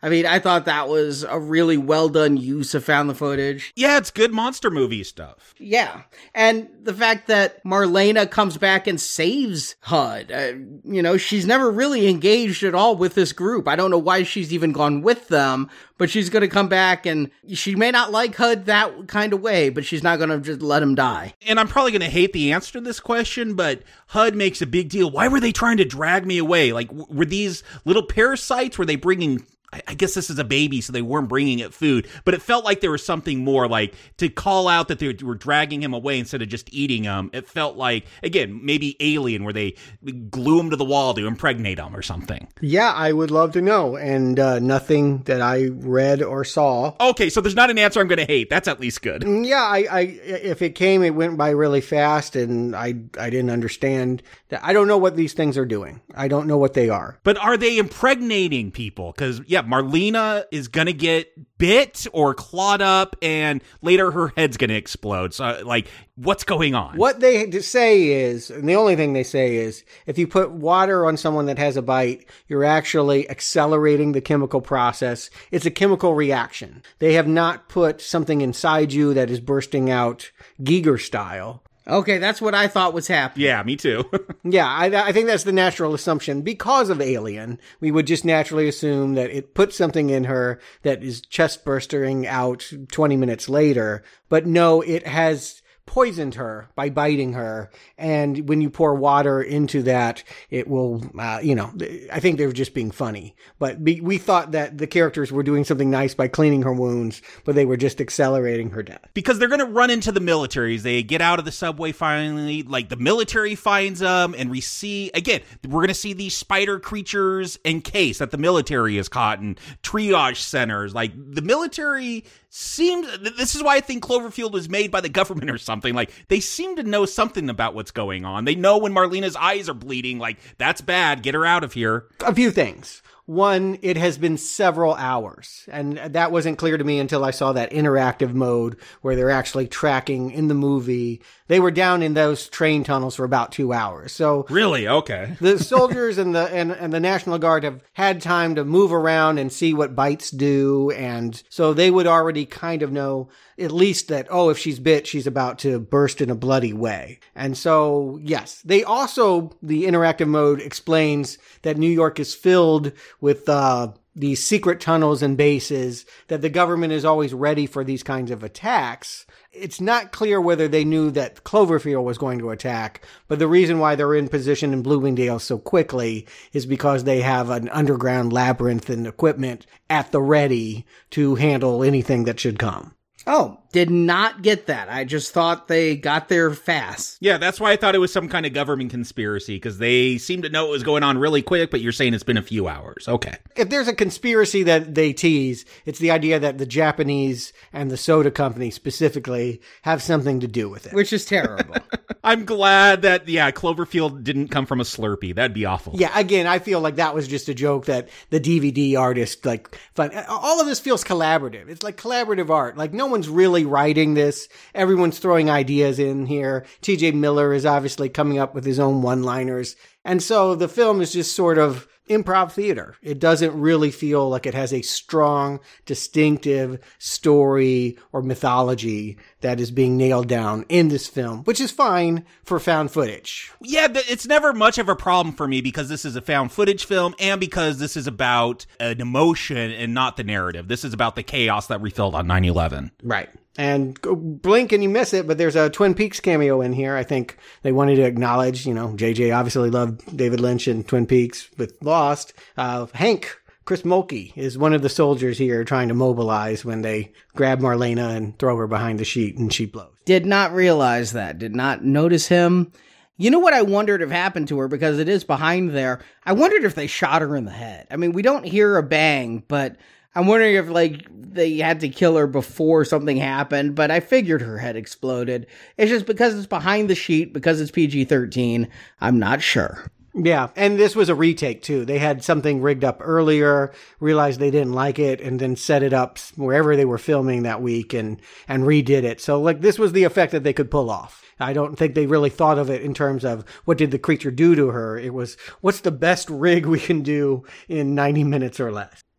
[SPEAKER 8] I mean, I thought that was a really well done use of found the footage.
[SPEAKER 10] Yeah, it's good monster movie stuff.
[SPEAKER 8] Yeah. And the fact that Marlena comes back and saves H U D. Uh, you know, she's never really engaged at all with this group. I don't know why she's even gone with them, but she's going to come back and she may not like H U D that kind of way, but she's not going to just let him die.
[SPEAKER 10] And I'm probably going to hate the answer to this question, but H U D makes a big deal. Why were they trying to drag me away? Like, w- were these little parasites? Were they bringing... I guess this is a baby, so they weren't bringing it food, but it felt like there was something more, like to call out that they were dragging him away instead of just eating him. It felt like, again, maybe Alien, where they glue him to the wall to impregnate him or something.
[SPEAKER 9] Yeah, I would love to know, and uh, nothing that I read or saw.
[SPEAKER 10] Okay, so there's not an answer I'm going to hate. That's at least good.
[SPEAKER 9] Yeah, I, I, if it came, it went by really fast, and I, I didn't understand that. I don't know what these things are doing. I don't know what they are.
[SPEAKER 10] But are they impregnating people? Because, yeah, Marlena is going to get bit or clawed up, and later her head's going to explode. So, like, what's going on?
[SPEAKER 9] What they say is, and the only thing they say is, if you put water on someone that has a bite, you're actually accelerating the chemical process. It's a chemical reaction. They have not put something inside you that is bursting out Giger style.
[SPEAKER 8] Okay, that's what I thought was happening.
[SPEAKER 10] Yeah, me too.
[SPEAKER 9] Yeah, I, I think that's the natural assumption. Because of Alien, we would just naturally assume that it put something in her that is chest bursting out twenty minutes later. But no, it has poisoned her by biting her. And when you pour water into that, it will, uh, you know, I think they were just being funny. But be, we thought that the characters were doing something nice by cleaning her wounds, but they were just accelerating her death.
[SPEAKER 10] Because they're going to run into the militaries. They get out of the subway finally, like the military finds them, and we see, again, we're going to see these spider creatures encased that the military has caught in triage centers. Like, the military seemed, this is why I think Cloverfield was made by the government or something. Like, they seem to know something about what's going on. They know when Marlena's eyes are bleeding, like, that's bad, get her out of here.
[SPEAKER 9] A few things. One, it has been several hours, and that wasn't clear to me until I saw that interactive mode where they're actually tracking in the movie. They were down in those train tunnels for about two hours. So
[SPEAKER 10] really, okay.
[SPEAKER 9] The soldiers and the and, and the National Guard have had time to move around and see what bites do, and so they would already kind of know at least that, oh, if she's bit, she's about to burst in a bloody way. And so, yes, they also, the interactive mode explains that New York is filled with uh, these secret tunnels and bases, that the government is always ready for these kinds of attacks. It's not clear whether they knew that Cloverfield was going to attack, but the reason why they're in position in Bloomingdale so quickly is because they have an underground labyrinth and equipment at the ready to handle anything that should come.
[SPEAKER 8] Oh, did not get that. I just thought they got there fast.
[SPEAKER 10] Yeah, that's why I thought it was some kind of government conspiracy, because they seem to know what was going on really quick, but you're saying it's been a few hours. Okay.
[SPEAKER 9] If there's a conspiracy that they tease, it's the idea that the Japanese and the soda company specifically have something to do with it.
[SPEAKER 8] Which is terrible.
[SPEAKER 10] I'm glad that, yeah, Cloverfield didn't come from a Slurpee. That'd be awful.
[SPEAKER 9] Yeah, again, I feel like that was just a joke that the D V D artist, like, fun. All of this feels collaborative. It's like collaborative art. Like, no one's really writing this. Everyone's throwing ideas in here. T J Miller is obviously coming up with his own one-liners. And so the film is just sort of improv theater. It doesn't really feel like it has a strong, distinctive story or mythology that is being nailed down in this film, which is fine for found footage.
[SPEAKER 10] Yeah, it's never much of a problem for me because this is a found footage film and because this is about an emotion and not the narrative. This is about the chaos that we felt on nine eleven.
[SPEAKER 9] Right. And blink and you miss it, but there's a Twin Peaks cameo in here. I think they wanted to acknowledge, you know, J J obviously loved David Lynch and Twin Peaks with Lost. Uh, Hank, Chris Mulkey, is one of the soldiers here trying to mobilize when they grab Marlena and throw her behind the sheet and she blows.
[SPEAKER 8] Did not realize that. Did not notice him. You know what I wondered if happened to her, because it is behind there? I wondered if they shot her in the head. I mean, we don't hear a bang, but I'm wondering if, like, they had to kill her before something happened, but I figured her head exploded. It's just because it's behind the sheet, because it's P G thirteen, I'm not sure.
[SPEAKER 9] Yeah, and this was a retake, too. They had something rigged up earlier, realized they didn't like it, and then set it up wherever they were filming that week and, and redid it. So, like, this was the effect that they could pull off. I don't think they really thought of it in terms of what did the creature do to her. It was, what's the best rig we can do in ninety minutes or less?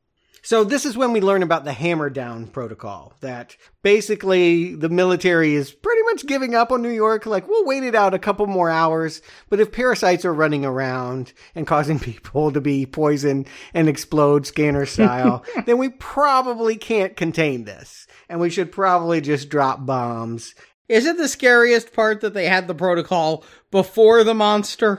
[SPEAKER 9] So this is when we learn about the hammer down protocol, that basically the military is pretty much giving up on New York. Like, we'll wait it out a couple more hours, but if parasites are running around and causing people to be poisoned and explode scanner style, then we probably can't contain this. And we should probably just drop bombs.
[SPEAKER 8] Isn't the scariest part that they had the protocol before the monster?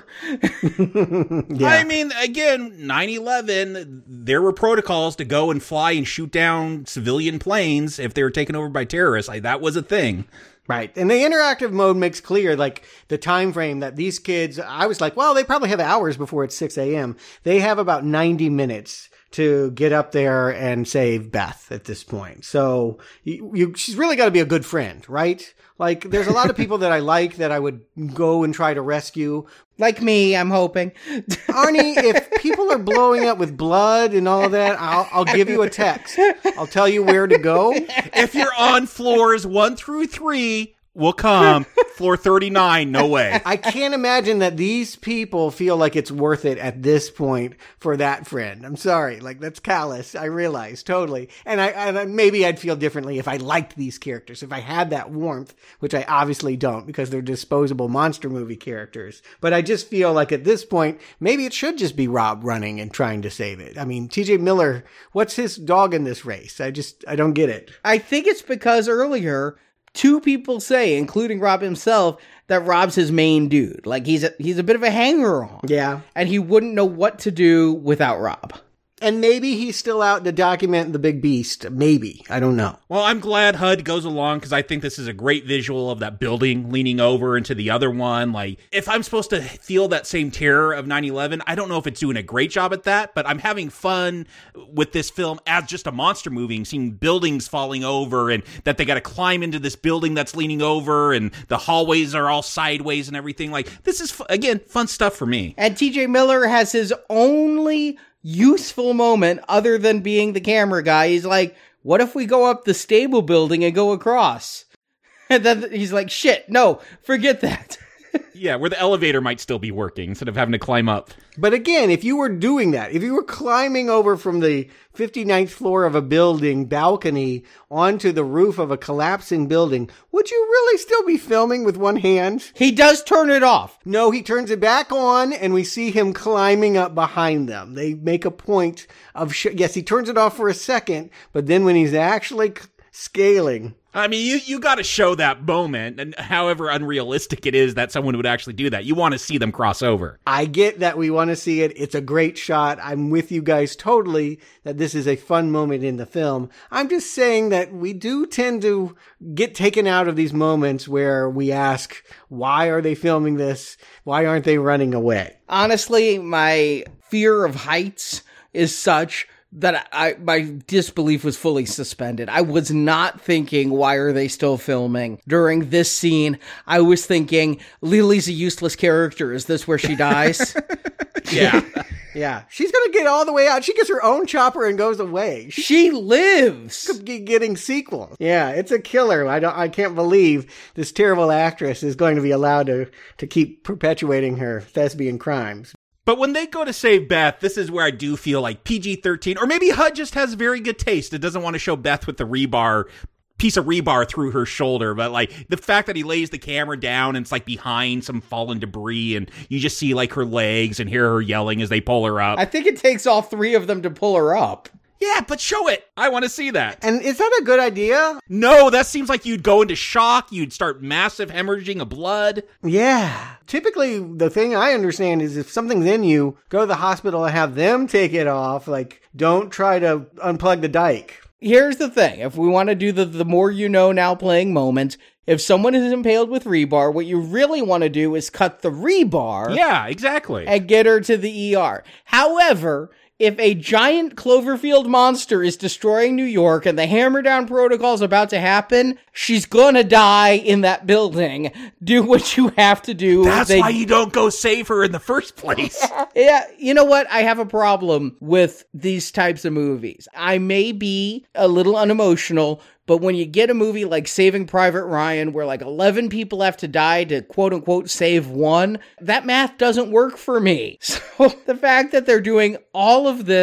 [SPEAKER 10] Yeah. I mean, again, nine eleven, there were protocols to go and fly and shoot down civilian planes if they were taken over by terrorists. Like, that was a thing.
[SPEAKER 9] Right. And the interactive mode makes clear, like, the time frame that these kids, I was like, well, they probably have hours before it's six a.m. They have about ninety minutes to get up there and save Beth at this point. So you, you she's really got to be a good friend, right? Like, there's a lot of people that I like that I would go and try to rescue.
[SPEAKER 8] Like me, I'm hoping.
[SPEAKER 9] Arnie, if people are blowing up with blood and all that, I'll, I'll give you a text. I'll tell you where to go.
[SPEAKER 10] If you're on floors one through three, we'll come. Floor thirty-nine, no way.
[SPEAKER 9] I can't imagine that these people feel like it's worth it at this point for that friend. I'm sorry. Like, that's callous. I realize, totally. And I, and maybe I'd feel differently if I liked these characters, if I had that warmth, which I obviously don't because they're disposable monster movie characters. But I just feel like at this point, maybe it should just be Rob running and trying to save it. I mean, T J Miller, what's his dog in this race? I just, I don't get it.
[SPEAKER 8] I think it's because earlier, two people say, including Rob himself, that Rob's his main dude. Like, he's a, he's a bit of a hanger-on.
[SPEAKER 9] Yeah.
[SPEAKER 8] And he wouldn't know what to do without Rob.
[SPEAKER 9] And maybe he's still out to document the big beast. Maybe. I don't know.
[SPEAKER 10] Well, I'm glad H U D goes along because I think this is a great visual of that building leaning over into the other one. Like, if I'm supposed to feel that same terror of nine eleven, I don't know if it's doing a great job at that, but I'm having fun with this film as just a monster movie and seeing buildings falling over and that they got to climb into this building that's leaning over and the hallways are all sideways and everything. Like, this is, again, fun stuff for me.
[SPEAKER 8] And T J Miller has his only useful moment other than being the camera guy. He's like, what if we go up the stable building and go across? And then he's like, shit, no, forget that.
[SPEAKER 10] Yeah, where the elevator might still be working instead of having to climb up.
[SPEAKER 9] But again, if you were doing that, if you were climbing over from the fifty-ninth floor of a building balcony onto the roof of a collapsing building, would you really still be filming with one hand?
[SPEAKER 8] He does turn it off.
[SPEAKER 9] No, he turns it back on and we see him climbing up behind them. They make a point of, sh- yes, he turns it off for a second, but then when he's actually c- scaling...
[SPEAKER 10] I mean, you, you got to show that moment, and however unrealistic it is that someone would actually do that, you want to see them cross over.
[SPEAKER 9] I get that we want to see it. It's a great shot. I'm with you guys totally that this is a fun moment in the film. I'm just saying that we do tend to get taken out of these moments where we ask, why are they filming this? Why aren't they running away?
[SPEAKER 8] Honestly, my fear of heights is such that I my disbelief was fully suspended. I was not thinking, why are they still filming? During this scene, I was thinking, Lily's a useless character. Is this where she dies?
[SPEAKER 10] Yeah.
[SPEAKER 9] Yeah. She's going to get all the way out. She gets her own chopper and goes away.
[SPEAKER 8] She, she lives.
[SPEAKER 9] Getting sequels. Yeah, it's a killer. I don't I can't believe this terrible actress is going to be allowed to to keep perpetuating her thespian crimes.
[SPEAKER 10] But when they go to save Beth, this is where I do feel like P G thirteen, or maybe H U D just has very good taste. It doesn't want to show Beth with the rebar, piece of rebar through her shoulder. But like the fact that he lays the camera down and it's like behind some fallen debris and you just see like her legs and hear her yelling as they pull her up.
[SPEAKER 8] I think it takes all three of them to pull her up.
[SPEAKER 10] Yeah, but show it. I want to see that.
[SPEAKER 9] And is that a good idea?
[SPEAKER 10] No, that seems like you'd go into shock. You'd start massive hemorrhaging of blood.
[SPEAKER 9] Yeah. Typically, the thing I understand is if something's in you, go to the hospital and have them take it off. Like, don't try to unplug the dike.
[SPEAKER 8] Here's the thing. If we want to do the the more you know now playing moment, if someone is impaled with rebar, what you really want to do is cut the rebar.
[SPEAKER 10] Yeah, exactly.
[SPEAKER 8] And get her to the E R. However, if a giant Cloverfield monster is destroying New York and the hammer down protocol is about to happen, she's gonna die in that building. Do what you have to do.
[SPEAKER 10] That's they... why you don't go save her in the first place.
[SPEAKER 8] Yeah, you know what? I have a problem with these types of movies. I may be a little unemotional, but when you get a movie like Saving Private Ryan, where like eleven people have to die to quote unquote save one, that math doesn't work for me. So the fact that they're doing all of this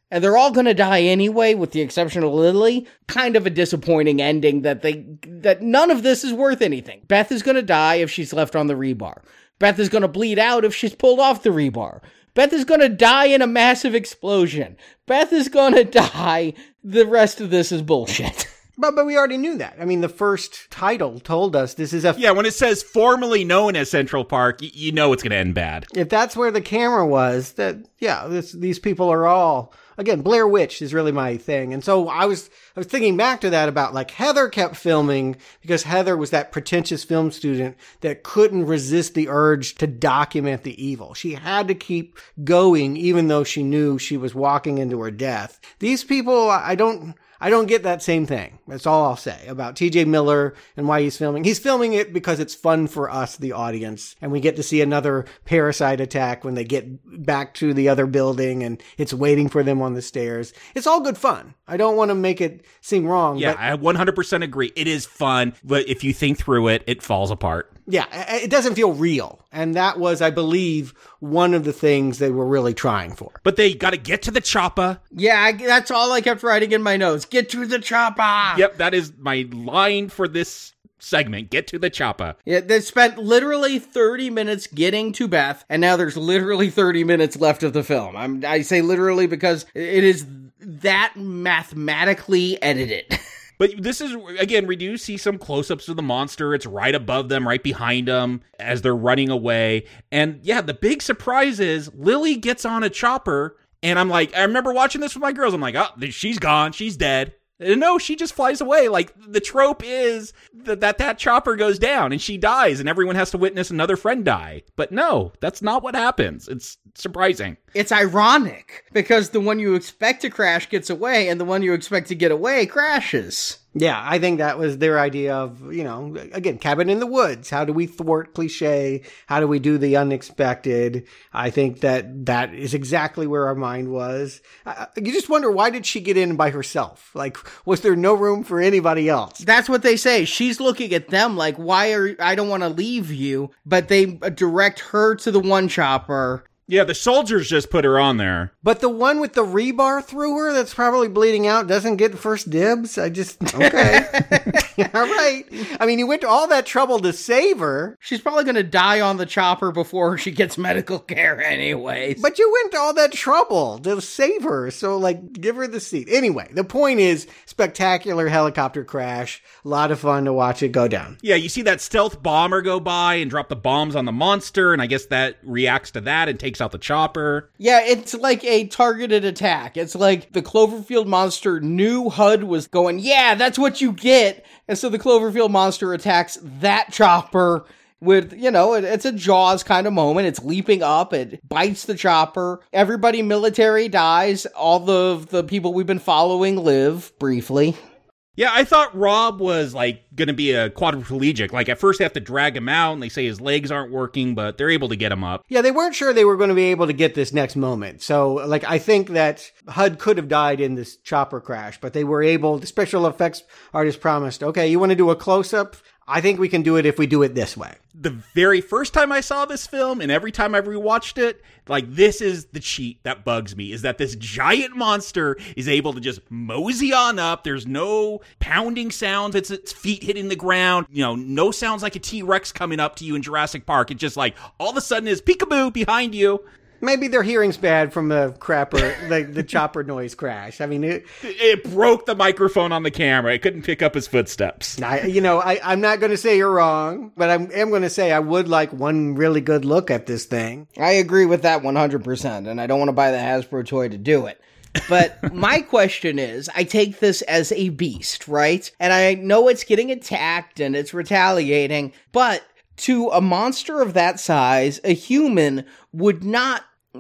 [SPEAKER 8] and they're all going to die anyway, with the exception of Lily. Kind of a disappointing ending that they that none of this is worth anything. Beth is going to die if she's left on the rebar. Beth is going to bleed out if she's pulled off the rebar. Beth is going to die in a massive explosion. Beth is going to die. The rest of this is bullshit.
[SPEAKER 9] But but we already knew that. I mean, the first title told us this is a...
[SPEAKER 10] Yeah, when it says formerly known as Central Park, y- you know it's going to end bad.
[SPEAKER 9] If that's where the camera was, that, yeah, this, these people are all... Again, Blair Witch is really my thing. And so I was I was thinking back to that about, like, Heather kept filming because Heather was that pretentious film student that couldn't resist the urge to document the evil. She had to keep going even though she knew she was walking into her death. These people, I don't... I don't get that same thing. That's all I'll say about T J Miller and why he's filming. He's filming it because it's fun for us, the audience, and we get to see another parasite attack when they get back to the other building and it's waiting for them on the stairs. It's all good fun. I don't want to make it seem wrong.
[SPEAKER 10] Yeah,
[SPEAKER 9] but
[SPEAKER 10] I one hundred percent agree. It is fun, but if you think through it, it falls apart.
[SPEAKER 9] Yeah, it doesn't feel real. And that was, I believe, one of the things they were really trying for.
[SPEAKER 10] But they got to get to the chopper.
[SPEAKER 8] Yeah, I, that's all I kept writing in my notes. Get to the chopper!
[SPEAKER 10] Yep, that is my line for this segment. Get to the chopper.
[SPEAKER 8] Yeah, they spent literally thirty minutes getting to Beth, and now there's literally thirty minutes left of the film. I'm, I say literally because it is that mathematically edited.
[SPEAKER 10] But this is, again, we do see some close-ups of the monster. It's right above them, right behind them, as they're running away. And yeah, the big surprise is Lily gets on a chopper, and I'm like, I remember watching this with my girls. I'm like, oh, she's gone. She's dead. And no, she just flies away. Like, the trope is that, that that chopper goes down, and she dies, and everyone has to witness another friend die. But no, that's not what happens. It's surprising.
[SPEAKER 8] It's ironic, because the one you expect to crash gets away, and the one you expect to get away crashes.
[SPEAKER 9] Yeah, I think that was their idea of, you know, again, Cabin in the Woods. How do we thwart cliche? How do we do the unexpected? I think that that is exactly where our mind was. Uh, you just wonder, why did she get in by herself? Like, was there no room for anybody else?
[SPEAKER 8] That's what they say. She's looking at them like, why are, I don't want to leave you, but they direct her to the one chopper.
[SPEAKER 10] Yeah, the soldiers just put her on there.
[SPEAKER 9] But the one with the rebar through her that's probably bleeding out doesn't get first dibs? I just, okay. All right. I mean, you went to all that trouble to save her.
[SPEAKER 8] She's probably going to die on the chopper before she gets medical care anyways.
[SPEAKER 9] But you went to all that trouble to save her, so, like, give her the seat. Anyway, the point is, spectacular helicopter crash. A lot of fun to watch it go down.
[SPEAKER 10] Yeah, you see that stealth bomber go by and drop the bombs on the monster, and I guess that reacts to that and takes out the chopper.
[SPEAKER 8] Yeah, it's like a targeted attack. It's like the Cloverfield monster knew H U D was going, yeah, that's what you get. And so the Cloverfield monster attacks that chopper with, you know, it, it's a Jaws kind of moment. It's leaping up. It bites the chopper. Everybody military dies. All the, the people we've been following live briefly.
[SPEAKER 10] Yeah, I thought Rob was, like, going to be a quadriplegic. Like, at first they have to drag him out, and they say his legs aren't working, but they're able to get him up.
[SPEAKER 9] Yeah, they weren't sure they were going to be able to get this next moment. So, like, I think that H U D could have died in this chopper crash, but they were able, the special effects artist promised, okay, you want to do a close-up? I think we can do it if we do it this way.
[SPEAKER 10] The very first time I saw this film, and every time I've rewatched it, like, this is the cheat that bugs me, is that this giant monster is able to just mosey on up. There's no pounding sounds. It's its feet hitting the ground. You know, no sounds like a T-Rex coming up to you in Jurassic Park. It's just like, all of a sudden is peekaboo behind you.
[SPEAKER 9] Maybe their hearing's bad from the crapper, the, the chopper noise crash. I mean, it,
[SPEAKER 10] it broke the microphone on the camera. It couldn't pick up his footsteps.
[SPEAKER 9] I, you know, I, I'm not going to say you're wrong, but I am going to say I would like one really good look at this thing.
[SPEAKER 8] I agree with that one hundred percent, and I don't want to buy the Hasbro toy to do it. But my question is, I take this as a beast, right? And I know it's getting attacked and it's retaliating, but to a monster of that size, a human would not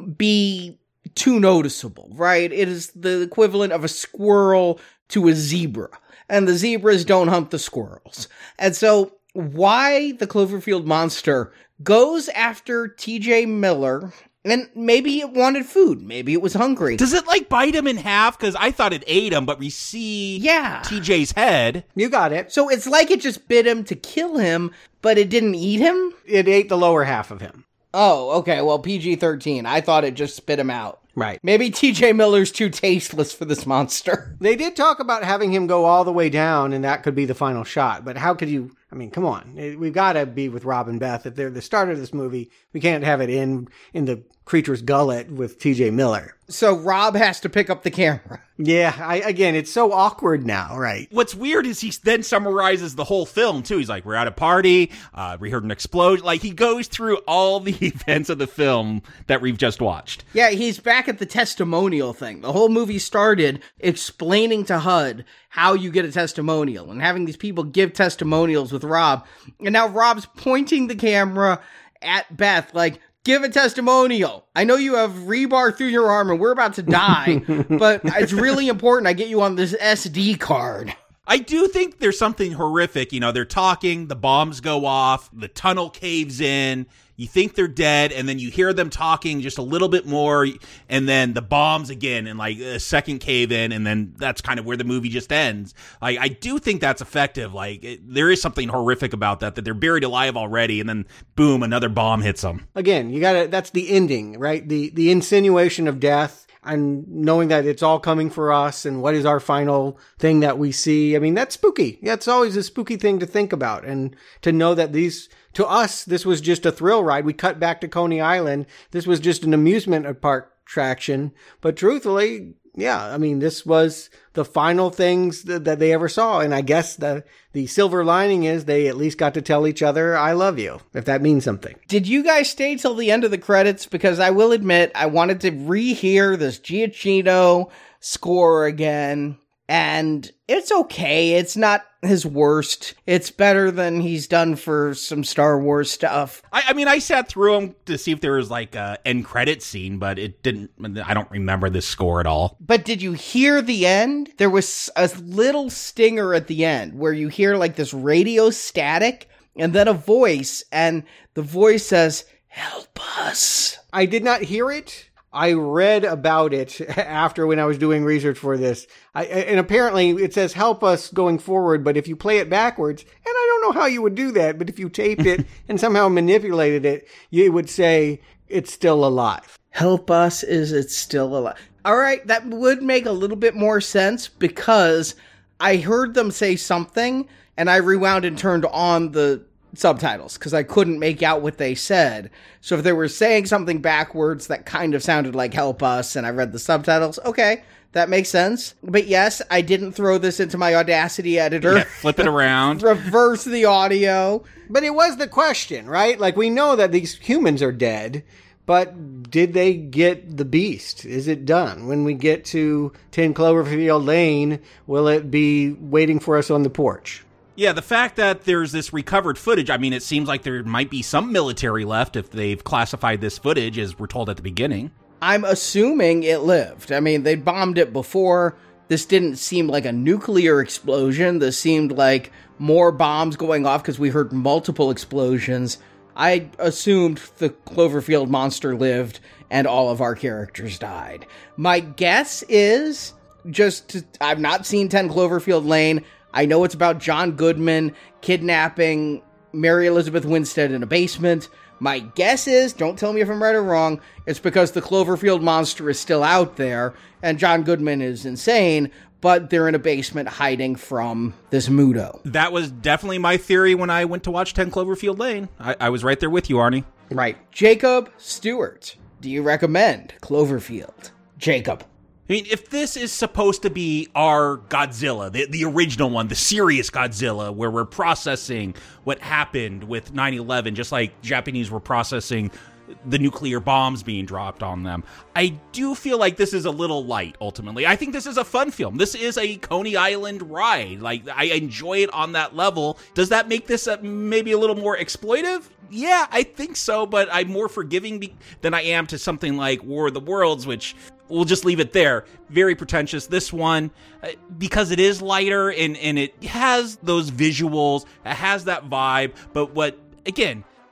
[SPEAKER 8] be too noticeable, right? It is the equivalent of a squirrel to a zebra, and the zebras don't hump the squirrels. And so why the Cloverfield monster goes after T J Miller, and maybe it wanted food, maybe it was hungry.
[SPEAKER 10] Does it, like, bite him in half? Because I thought it ate him, but we see
[SPEAKER 8] yeah.
[SPEAKER 10] T J's head.
[SPEAKER 9] You got it.
[SPEAKER 8] So it's like it just bit him to kill him, but it didn't eat him?
[SPEAKER 9] It ate the lower half of him.
[SPEAKER 8] Oh, okay, well, P G thirteen. I thought it just spit him out.
[SPEAKER 9] Right.
[SPEAKER 8] Maybe T J Miller's too tasteless for this monster.
[SPEAKER 9] They did talk about having him go all the way down, and that could be the final shot. But how could you... I mean, come on. We've got to be with Rob and Beth. If they're the start of this movie, we can't have it in in the creature's gullet with T J Miller.
[SPEAKER 8] So Rob has to pick up the camera.
[SPEAKER 9] Yeah, I, again, it's so awkward now, right?
[SPEAKER 10] What's weird is he then summarizes the whole film, too. He's like, we're at a party, uh, we heard an explosion. Like, he goes through all the events of the film that we've just watched.
[SPEAKER 8] Yeah, he's back at the testimonial thing. The whole movie started explaining to H U D how you get a testimonial and having these people give testimonials with Rob. And now Rob's pointing the camera at Beth like, give a testimonial. I know you have rebar through your arm and we're about to die, but it's really important I get you on this S D card.
[SPEAKER 10] I do think there's something horrific. You know, they're talking, the bombs go off, the tunnel caves in, you think they're dead, and then you hear them talking just a little bit more, and then the bombs again, and like a second cave in, and then that's kind of where the movie just ends. Like, I do think that's effective. Like, it, there is something horrific about that, that they're buried alive already, and then boom, another bomb hits them.
[SPEAKER 9] Again, you gotta, that's the ending, right? The, the insinuation of death. And knowing that it's all coming for us and what is our final thing that we see. I mean, that's spooky. That's always a spooky thing to think about. And to know that these, to us, this was just a thrill ride. We cut back to Coney Island. This was just an amusement park attraction. But truthfully, yeah, I mean, this was the final things that, that they ever saw. And I guess the, the silver lining is they at least got to tell each other, I love you, if that means something.
[SPEAKER 8] Did you guys stay till the end of the credits? Because I will admit, I wanted to rehear this Giacchino score again. And it's okay. It's not his worst. It's better than he's done for some Star Wars stuff.
[SPEAKER 10] I, I mean, I sat through them to see if there was like a end credit scene, but it didn't. I don't remember this score at all.
[SPEAKER 8] But did you hear the end? There was a little stinger at the end where you hear like this radio static and then a voice, and the voice says, "Help us."
[SPEAKER 9] I did not hear it. I read about it after when I was doing research for this. I, and apparently it says help us going forward, but if you play it backwards, and I don't know how you would do that, but if you taped it and somehow manipulated it, you would say it's still alive.
[SPEAKER 8] Help us, is it still alive? All right, that would make a little bit more sense because I heard them say something and I rewound and turned on the subtitles because I couldn't make out what they said. So if they were saying something backwards that kind of sounded like help us and I read the subtitles, okay, that makes sense. But yes, I didn't throw this into my Audacity editor.
[SPEAKER 10] Yeah, flip it around.
[SPEAKER 8] Reverse the audio.
[SPEAKER 9] But it was the question, right? Like, we know that these humans are dead, but did they get the beast? Is it done? When we get to ten Cloverfield Lane, will it be waiting for us on the porch?
[SPEAKER 10] Yeah, the fact that there's this recovered footage, I mean, it seems like there might be some military left if they've classified this footage, as we're told at the beginning.
[SPEAKER 8] I'm assuming it lived. I mean, they bombed it before. This didn't seem like a nuclear explosion. This seemed like more bombs going off because we heard multiple explosions. I assumed the Cloverfield monster lived and all of our characters died. My guess is, just to, I've not seen ten Cloverfield Lane. I know it's about John Goodman kidnapping Mary Elizabeth Winstead in a basement. My guess is, don't tell me if I'm right or wrong, it's because the Cloverfield monster is still out there, and John Goodman is insane, but they're in a basement hiding from this Muto.
[SPEAKER 10] That was definitely my theory when I went to watch ten Cloverfield Lane. I, I was right there with you, Arnie.
[SPEAKER 8] Right. Jacob Stewart, do you recommend Cloverfield? Jacob.
[SPEAKER 10] I mean, if this is supposed to be our Godzilla, the, the original one, the serious Godzilla, where we're processing what happened with nine eleven, just like Japanese were processing the nuclear bombs being dropped on them, I do feel like this is a little light, ultimately. I think this is a fun film. This is a Coney Island ride. Like, I enjoy it on that level. Does that make this a, maybe a little more exploitive? Yeah, I think so, but I'm more forgiving be- than I am to something like War of the Worlds, which we'll just leave it there. Very pretentious. This one, uh, because it is lighter and, and it has those visuals, it has that vibe, but what, again,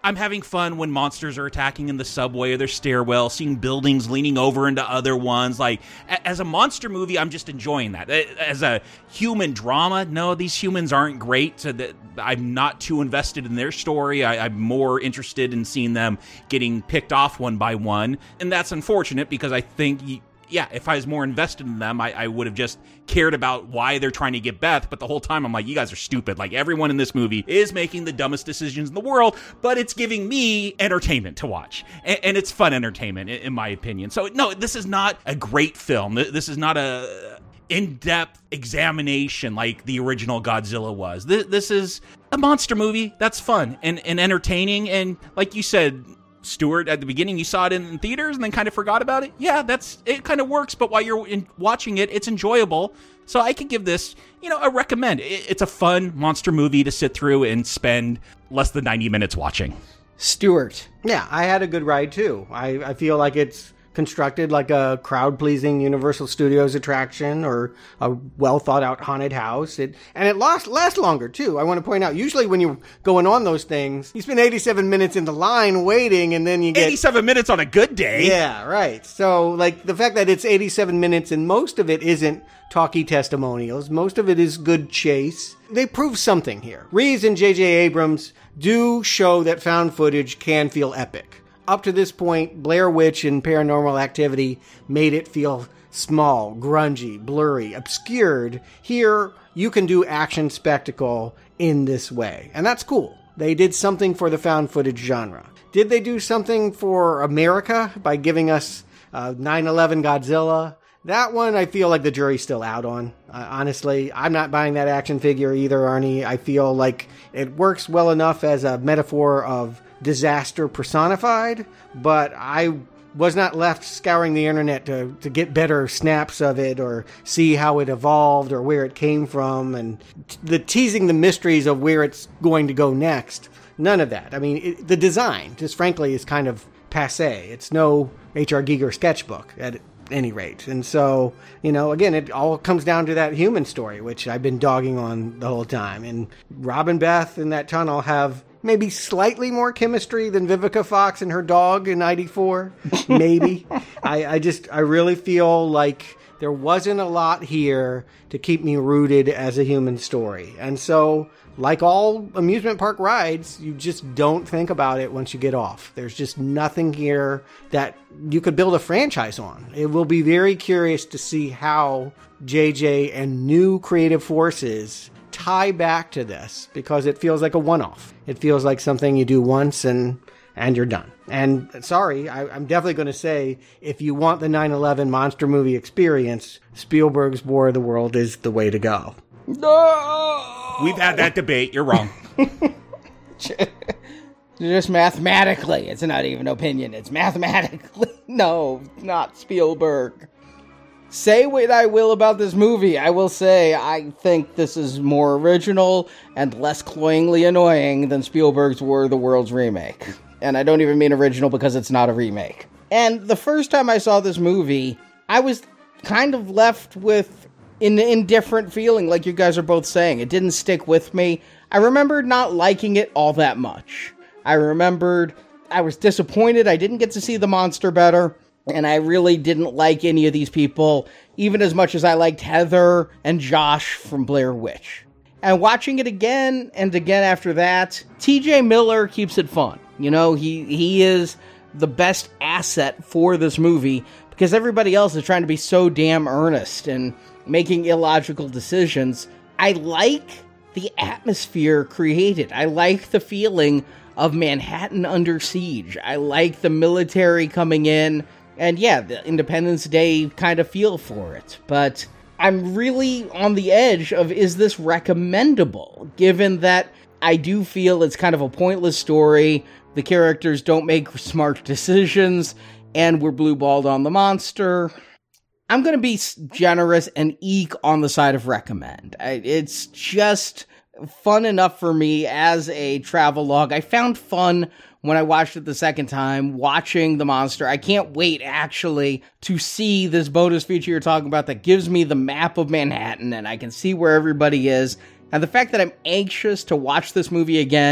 [SPEAKER 10] I'm having fun when monsters are attacking in the subway or their stairwell, seeing buildings leaning over into other ones. Like, as a monster movie, I'm just enjoying that. As a human drama, no, these humans aren't great. So that I'm not too invested in their story. I, I'm more interested in seeing them getting picked off one by one. And that's unfortunate because I think... yeah, if I was more invested in them, I, I would have just cared about why they're trying to get Beth. But the whole time, I'm like, you guys are stupid. Like, everyone in this movie is making the dumbest decisions in the world, but it's giving me entertainment to watch. And, and it's fun entertainment, in, in my opinion. So, no, this is not a great film. This is not a in-depth examination like the original Godzilla was. This, this is a monster movie that's fun and, and entertaining. And like you said, Stuart, at the beginning, you saw it in theaters and then kind of forgot about it. Yeah, that's it. Kind of works, but while you're in watching it, it's enjoyable. So I could give this, you know, a recommend. It, it's a fun monster movie to sit through and spend less than ninety minutes watching.
[SPEAKER 8] Stuart.
[SPEAKER 9] Yeah, I had a good ride too. I, I feel like it's constructed like a crowd-pleasing Universal Studios attraction or a well-thought-out haunted house. It and it lasts lasts longer too. I want to point out, usually when you're going on those things, you spend eighty-seven minutes in the line waiting, and then you get
[SPEAKER 10] eighty-seven minutes on a good day.
[SPEAKER 9] Yeah, right. So, like, the fact that it's eighty-seven minutes and most of it isn't talky testimonials, most of it is good chase. They prove something here. Reeves and J J Abrams do show that found footage can feel epic. Up to this point, Blair Witch and Paranormal Activity made it feel small, grungy, blurry, obscured. Here, you can do action spectacle in this way. And that's cool. They did something for the found footage genre. Did they do something for America by giving us uh, nine eleven Godzilla? That one, I feel like the jury's still out on. Uh, honestly, I'm not buying that action figure either, Arnie. I feel like it works well enough as a metaphor of disaster personified, but I was not left scouring the internet to, to get better snaps of it or see how it evolved or where it came from and t- the teasing the mysteries of where it's going to go next. None of that. I mean, it, the design, just frankly, is kind of passé. It's no H R. Giger sketchbook at any rate. And so, you know, again, it all comes down to that human story, which I've been dogging on the whole time. And Rob and Beth in that tunnel have maybe slightly more chemistry than Vivica Fox and her dog in ninety-four. Maybe. I, I just, I really feel like there wasn't a lot here to keep me rooted as a human story. And so, like all amusement park rides, you just don't think about it once you get off. There's just nothing here that you could build a franchise on. It will be very curious to see how J J and new creative forces tie back to this, because it feels like a one-off. It feels like something you do once and and you're done. And sorry, I, I'm definitely going to say, if you want the nine eleven monster movie experience, Spielberg's War of the World is the way to go.
[SPEAKER 8] No!
[SPEAKER 10] We've had that debate. You're wrong.
[SPEAKER 8] Just mathematically. It's not even opinion. It's mathematically. No, not Spielberg. Say what I will about this movie, I will say I think this is more original and less cloyingly annoying than Spielberg's War of the Worlds remake. And I don't even mean original because it's not a remake. And the first time I saw this movie, I was kind of left with an indifferent feeling, like you guys are both saying. It didn't stick with me. I remembered not liking it all that much. I remembered I was disappointed I didn't get to see the monster better. And I really didn't like any of these people, even as much as I liked Heather and Josh from Blair Witch. And watching it again and again after that, T J Miller keeps it fun. You know, he, he is the best asset for this movie, because everybody else is trying to be so damn earnest and making illogical decisions. I like the atmosphere created. I like the feeling of Manhattan under siege. I like the military coming in. And yeah, the Independence Day kind of feel for it. But I'm really on the edge of, is this recommendable? Given that I do feel it's kind of a pointless story, the characters don't make smart decisions, and we're blue-balled on the monster. I'm going to be generous and eke on the side of recommend. I, it's just fun enough for me as a travel log. I found fun when I watched it the second time, watching the monster. I can't wait, actually, to see this bonus feature you're talking about that gives me the map of Manhattan, and I can see where everybody is. And the fact that I'm anxious to watch this movie again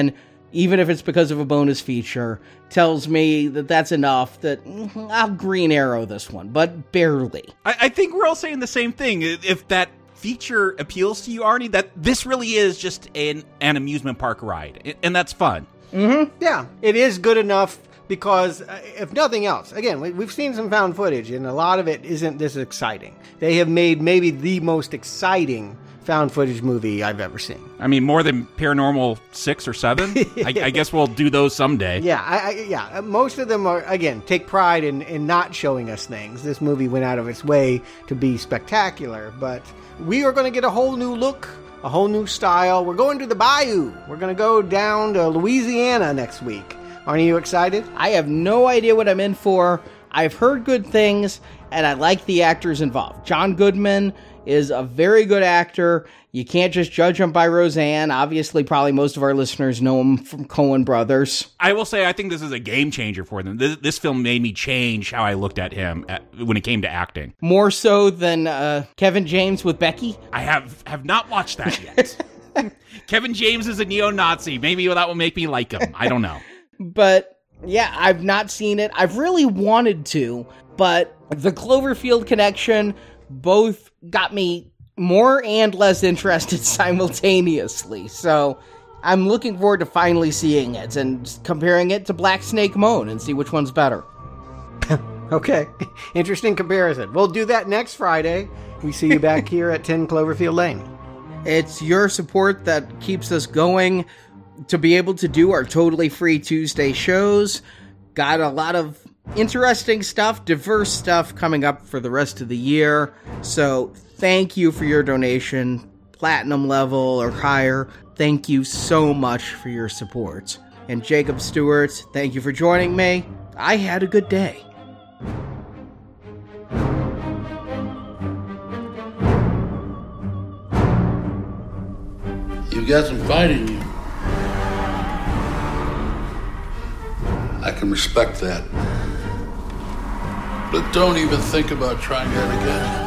[SPEAKER 8] even if it's because of a bonus feature, tells me that that's enough that mm, I'll Green Arrow this one, but barely.
[SPEAKER 10] I, I think we're all saying the same thing. If that feature appeals to you, Arnie, that this really is just an, an amusement park ride, and that's fun.
[SPEAKER 9] Mm-hmm. Yeah, it is good enough because, uh, if nothing else, again, we, we've seen some found footage, and a lot of it isn't this exciting. They have made maybe the most exciting found footage movie I've ever seen.
[SPEAKER 10] I mean, more than Paranormal six or seven? I, I guess we'll do those someday.
[SPEAKER 9] Yeah, I, I, yeah. Most of them are, again, take pride in, in not showing us things. This movie went out of its way to be spectacular, but we are going to get a whole new look, a whole new style. We're going to the bayou. We're going to go down to Louisiana next week. Aren't you excited?
[SPEAKER 8] I have no idea what I'm in for. I've heard good things, and I like the actors involved. John Goodman is a very good actor. You can't just judge him by Roseanne. Obviously, probably most of our listeners know him from Coen Brothers.
[SPEAKER 10] I will say, I think this is a game changer for them. This, this film made me change how I looked at him at, when it came to acting.
[SPEAKER 8] More so than uh, Kevin James with Becky?
[SPEAKER 10] I have, have not watched that yet. Kevin James is a neo-Nazi. Maybe that will make me like him. I don't know.
[SPEAKER 8] But, yeah, I've not seen it. I've really wanted to, but the Cloverfield connection both got me more and less interested simultaneously. So I'm looking forward to finally seeing it and comparing it to Black Snake Moan and see which one's better.
[SPEAKER 9] Okay. Interesting comparison. We'll do that next Friday. We see you back here at ten Cloverfield Lane.
[SPEAKER 8] It's your support that keeps us going to be able to do our totally free Tuesday shows. Got a lot of interesting stuff, diverse stuff coming up for the rest of the year. So thank you for your donation, platinum level or higher. Thank you so much for your support. And Jacob Stewart, thank you for joining me. I had a good day.
[SPEAKER 4] You've got some fight in you. I can respect that. But don't even think about trying that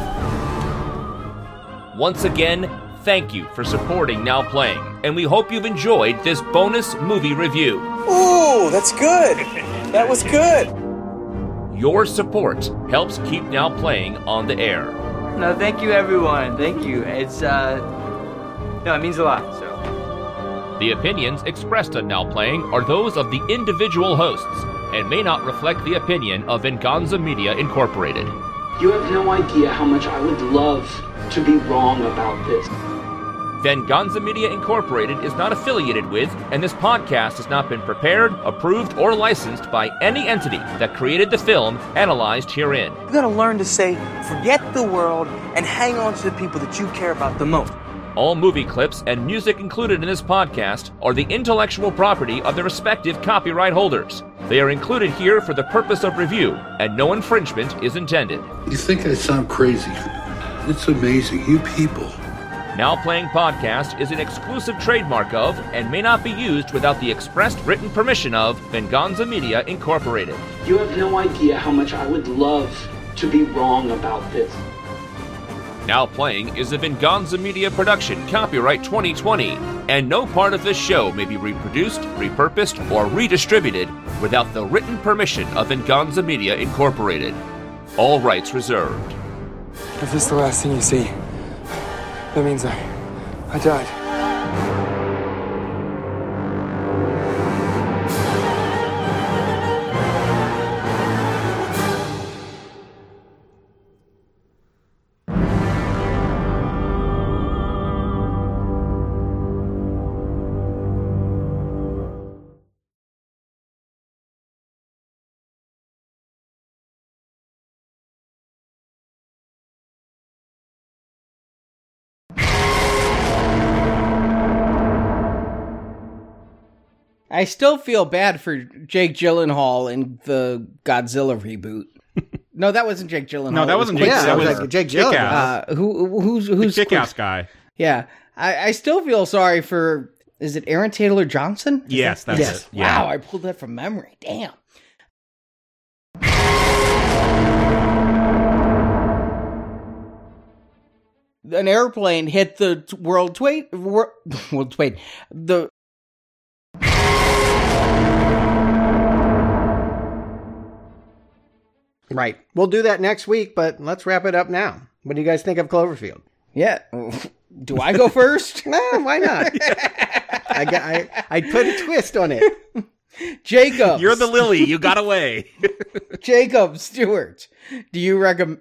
[SPEAKER 4] again.
[SPEAKER 2] Once again, thank you for supporting Now Playing, and we hope you've enjoyed this bonus movie review.
[SPEAKER 5] Ooh, that's good. That was good.
[SPEAKER 2] Your support helps keep Now Playing on the air.
[SPEAKER 11] No, thank you, everyone. Thank you. It's, uh... No, it means a lot, so...
[SPEAKER 2] The opinions expressed on Now Playing are those of the individual hosts and may not reflect the opinion of Venganza Media Incorporated.
[SPEAKER 3] You have no idea how much I would love to be wrong about this.
[SPEAKER 2] Venganza Media Incorporated is not affiliated with, and this podcast has not been prepared, approved, or licensed by any entity that created the film analyzed herein.
[SPEAKER 5] You gotta learn to say, forget the world and hang on to the people that you care about the most.
[SPEAKER 2] All movie clips and music included in this podcast are the intellectual property of their respective copyright holders. They are included here for the purpose of review, and no infringement is intended.
[SPEAKER 4] You think I sound crazy? It's amazing. You people.
[SPEAKER 2] Now Playing Podcast is an exclusive trademark of and may not be used without the expressed written permission of Venganza Media Incorporated.
[SPEAKER 3] You have no idea how much I would love to be wrong about this.
[SPEAKER 2] Now Playing is a Venganza Media production, copyright twenty twenty, and no part of this show may be reproduced, repurposed, or redistributed without the written permission of Venganza Media Incorporated. All rights reserved.
[SPEAKER 5] If this is the last thing you see, that means I... I died.
[SPEAKER 8] I still feel bad for Jake Gyllenhaal in the Godzilla reboot. No, that wasn't Jake Gyllenhaal.
[SPEAKER 10] No, that wasn't Jake.
[SPEAKER 9] Yeah,
[SPEAKER 10] that
[SPEAKER 9] was
[SPEAKER 10] was
[SPEAKER 9] like Jake Gyllenhaal.
[SPEAKER 8] Uh, who, who's who's
[SPEAKER 10] the kick-ass guy?
[SPEAKER 8] Yeah, I, I still feel sorry for. Is it Aaron Taylor Johnson? Is
[SPEAKER 10] yes,
[SPEAKER 8] that,
[SPEAKER 10] that's
[SPEAKER 8] yes.
[SPEAKER 10] it. Yeah.
[SPEAKER 8] Wow, I pulled that from memory. Damn. An airplane hit the World Trade. World Trade. The
[SPEAKER 9] Right. We'll do that next week, but let's wrap it up now. What do you guys think of Cloverfield?
[SPEAKER 8] Yeah. Do I go first?
[SPEAKER 9] No, why not? I, got, I I put a twist on it.
[SPEAKER 8] Jacob.
[SPEAKER 10] You're the Lily. You got away.
[SPEAKER 8] Jacob Stewart. Do you recommend...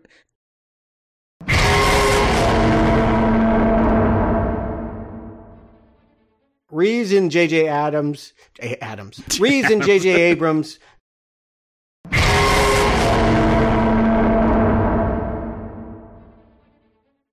[SPEAKER 9] Reeves and J J Adams, J. Adams, Reeves and J J Abrams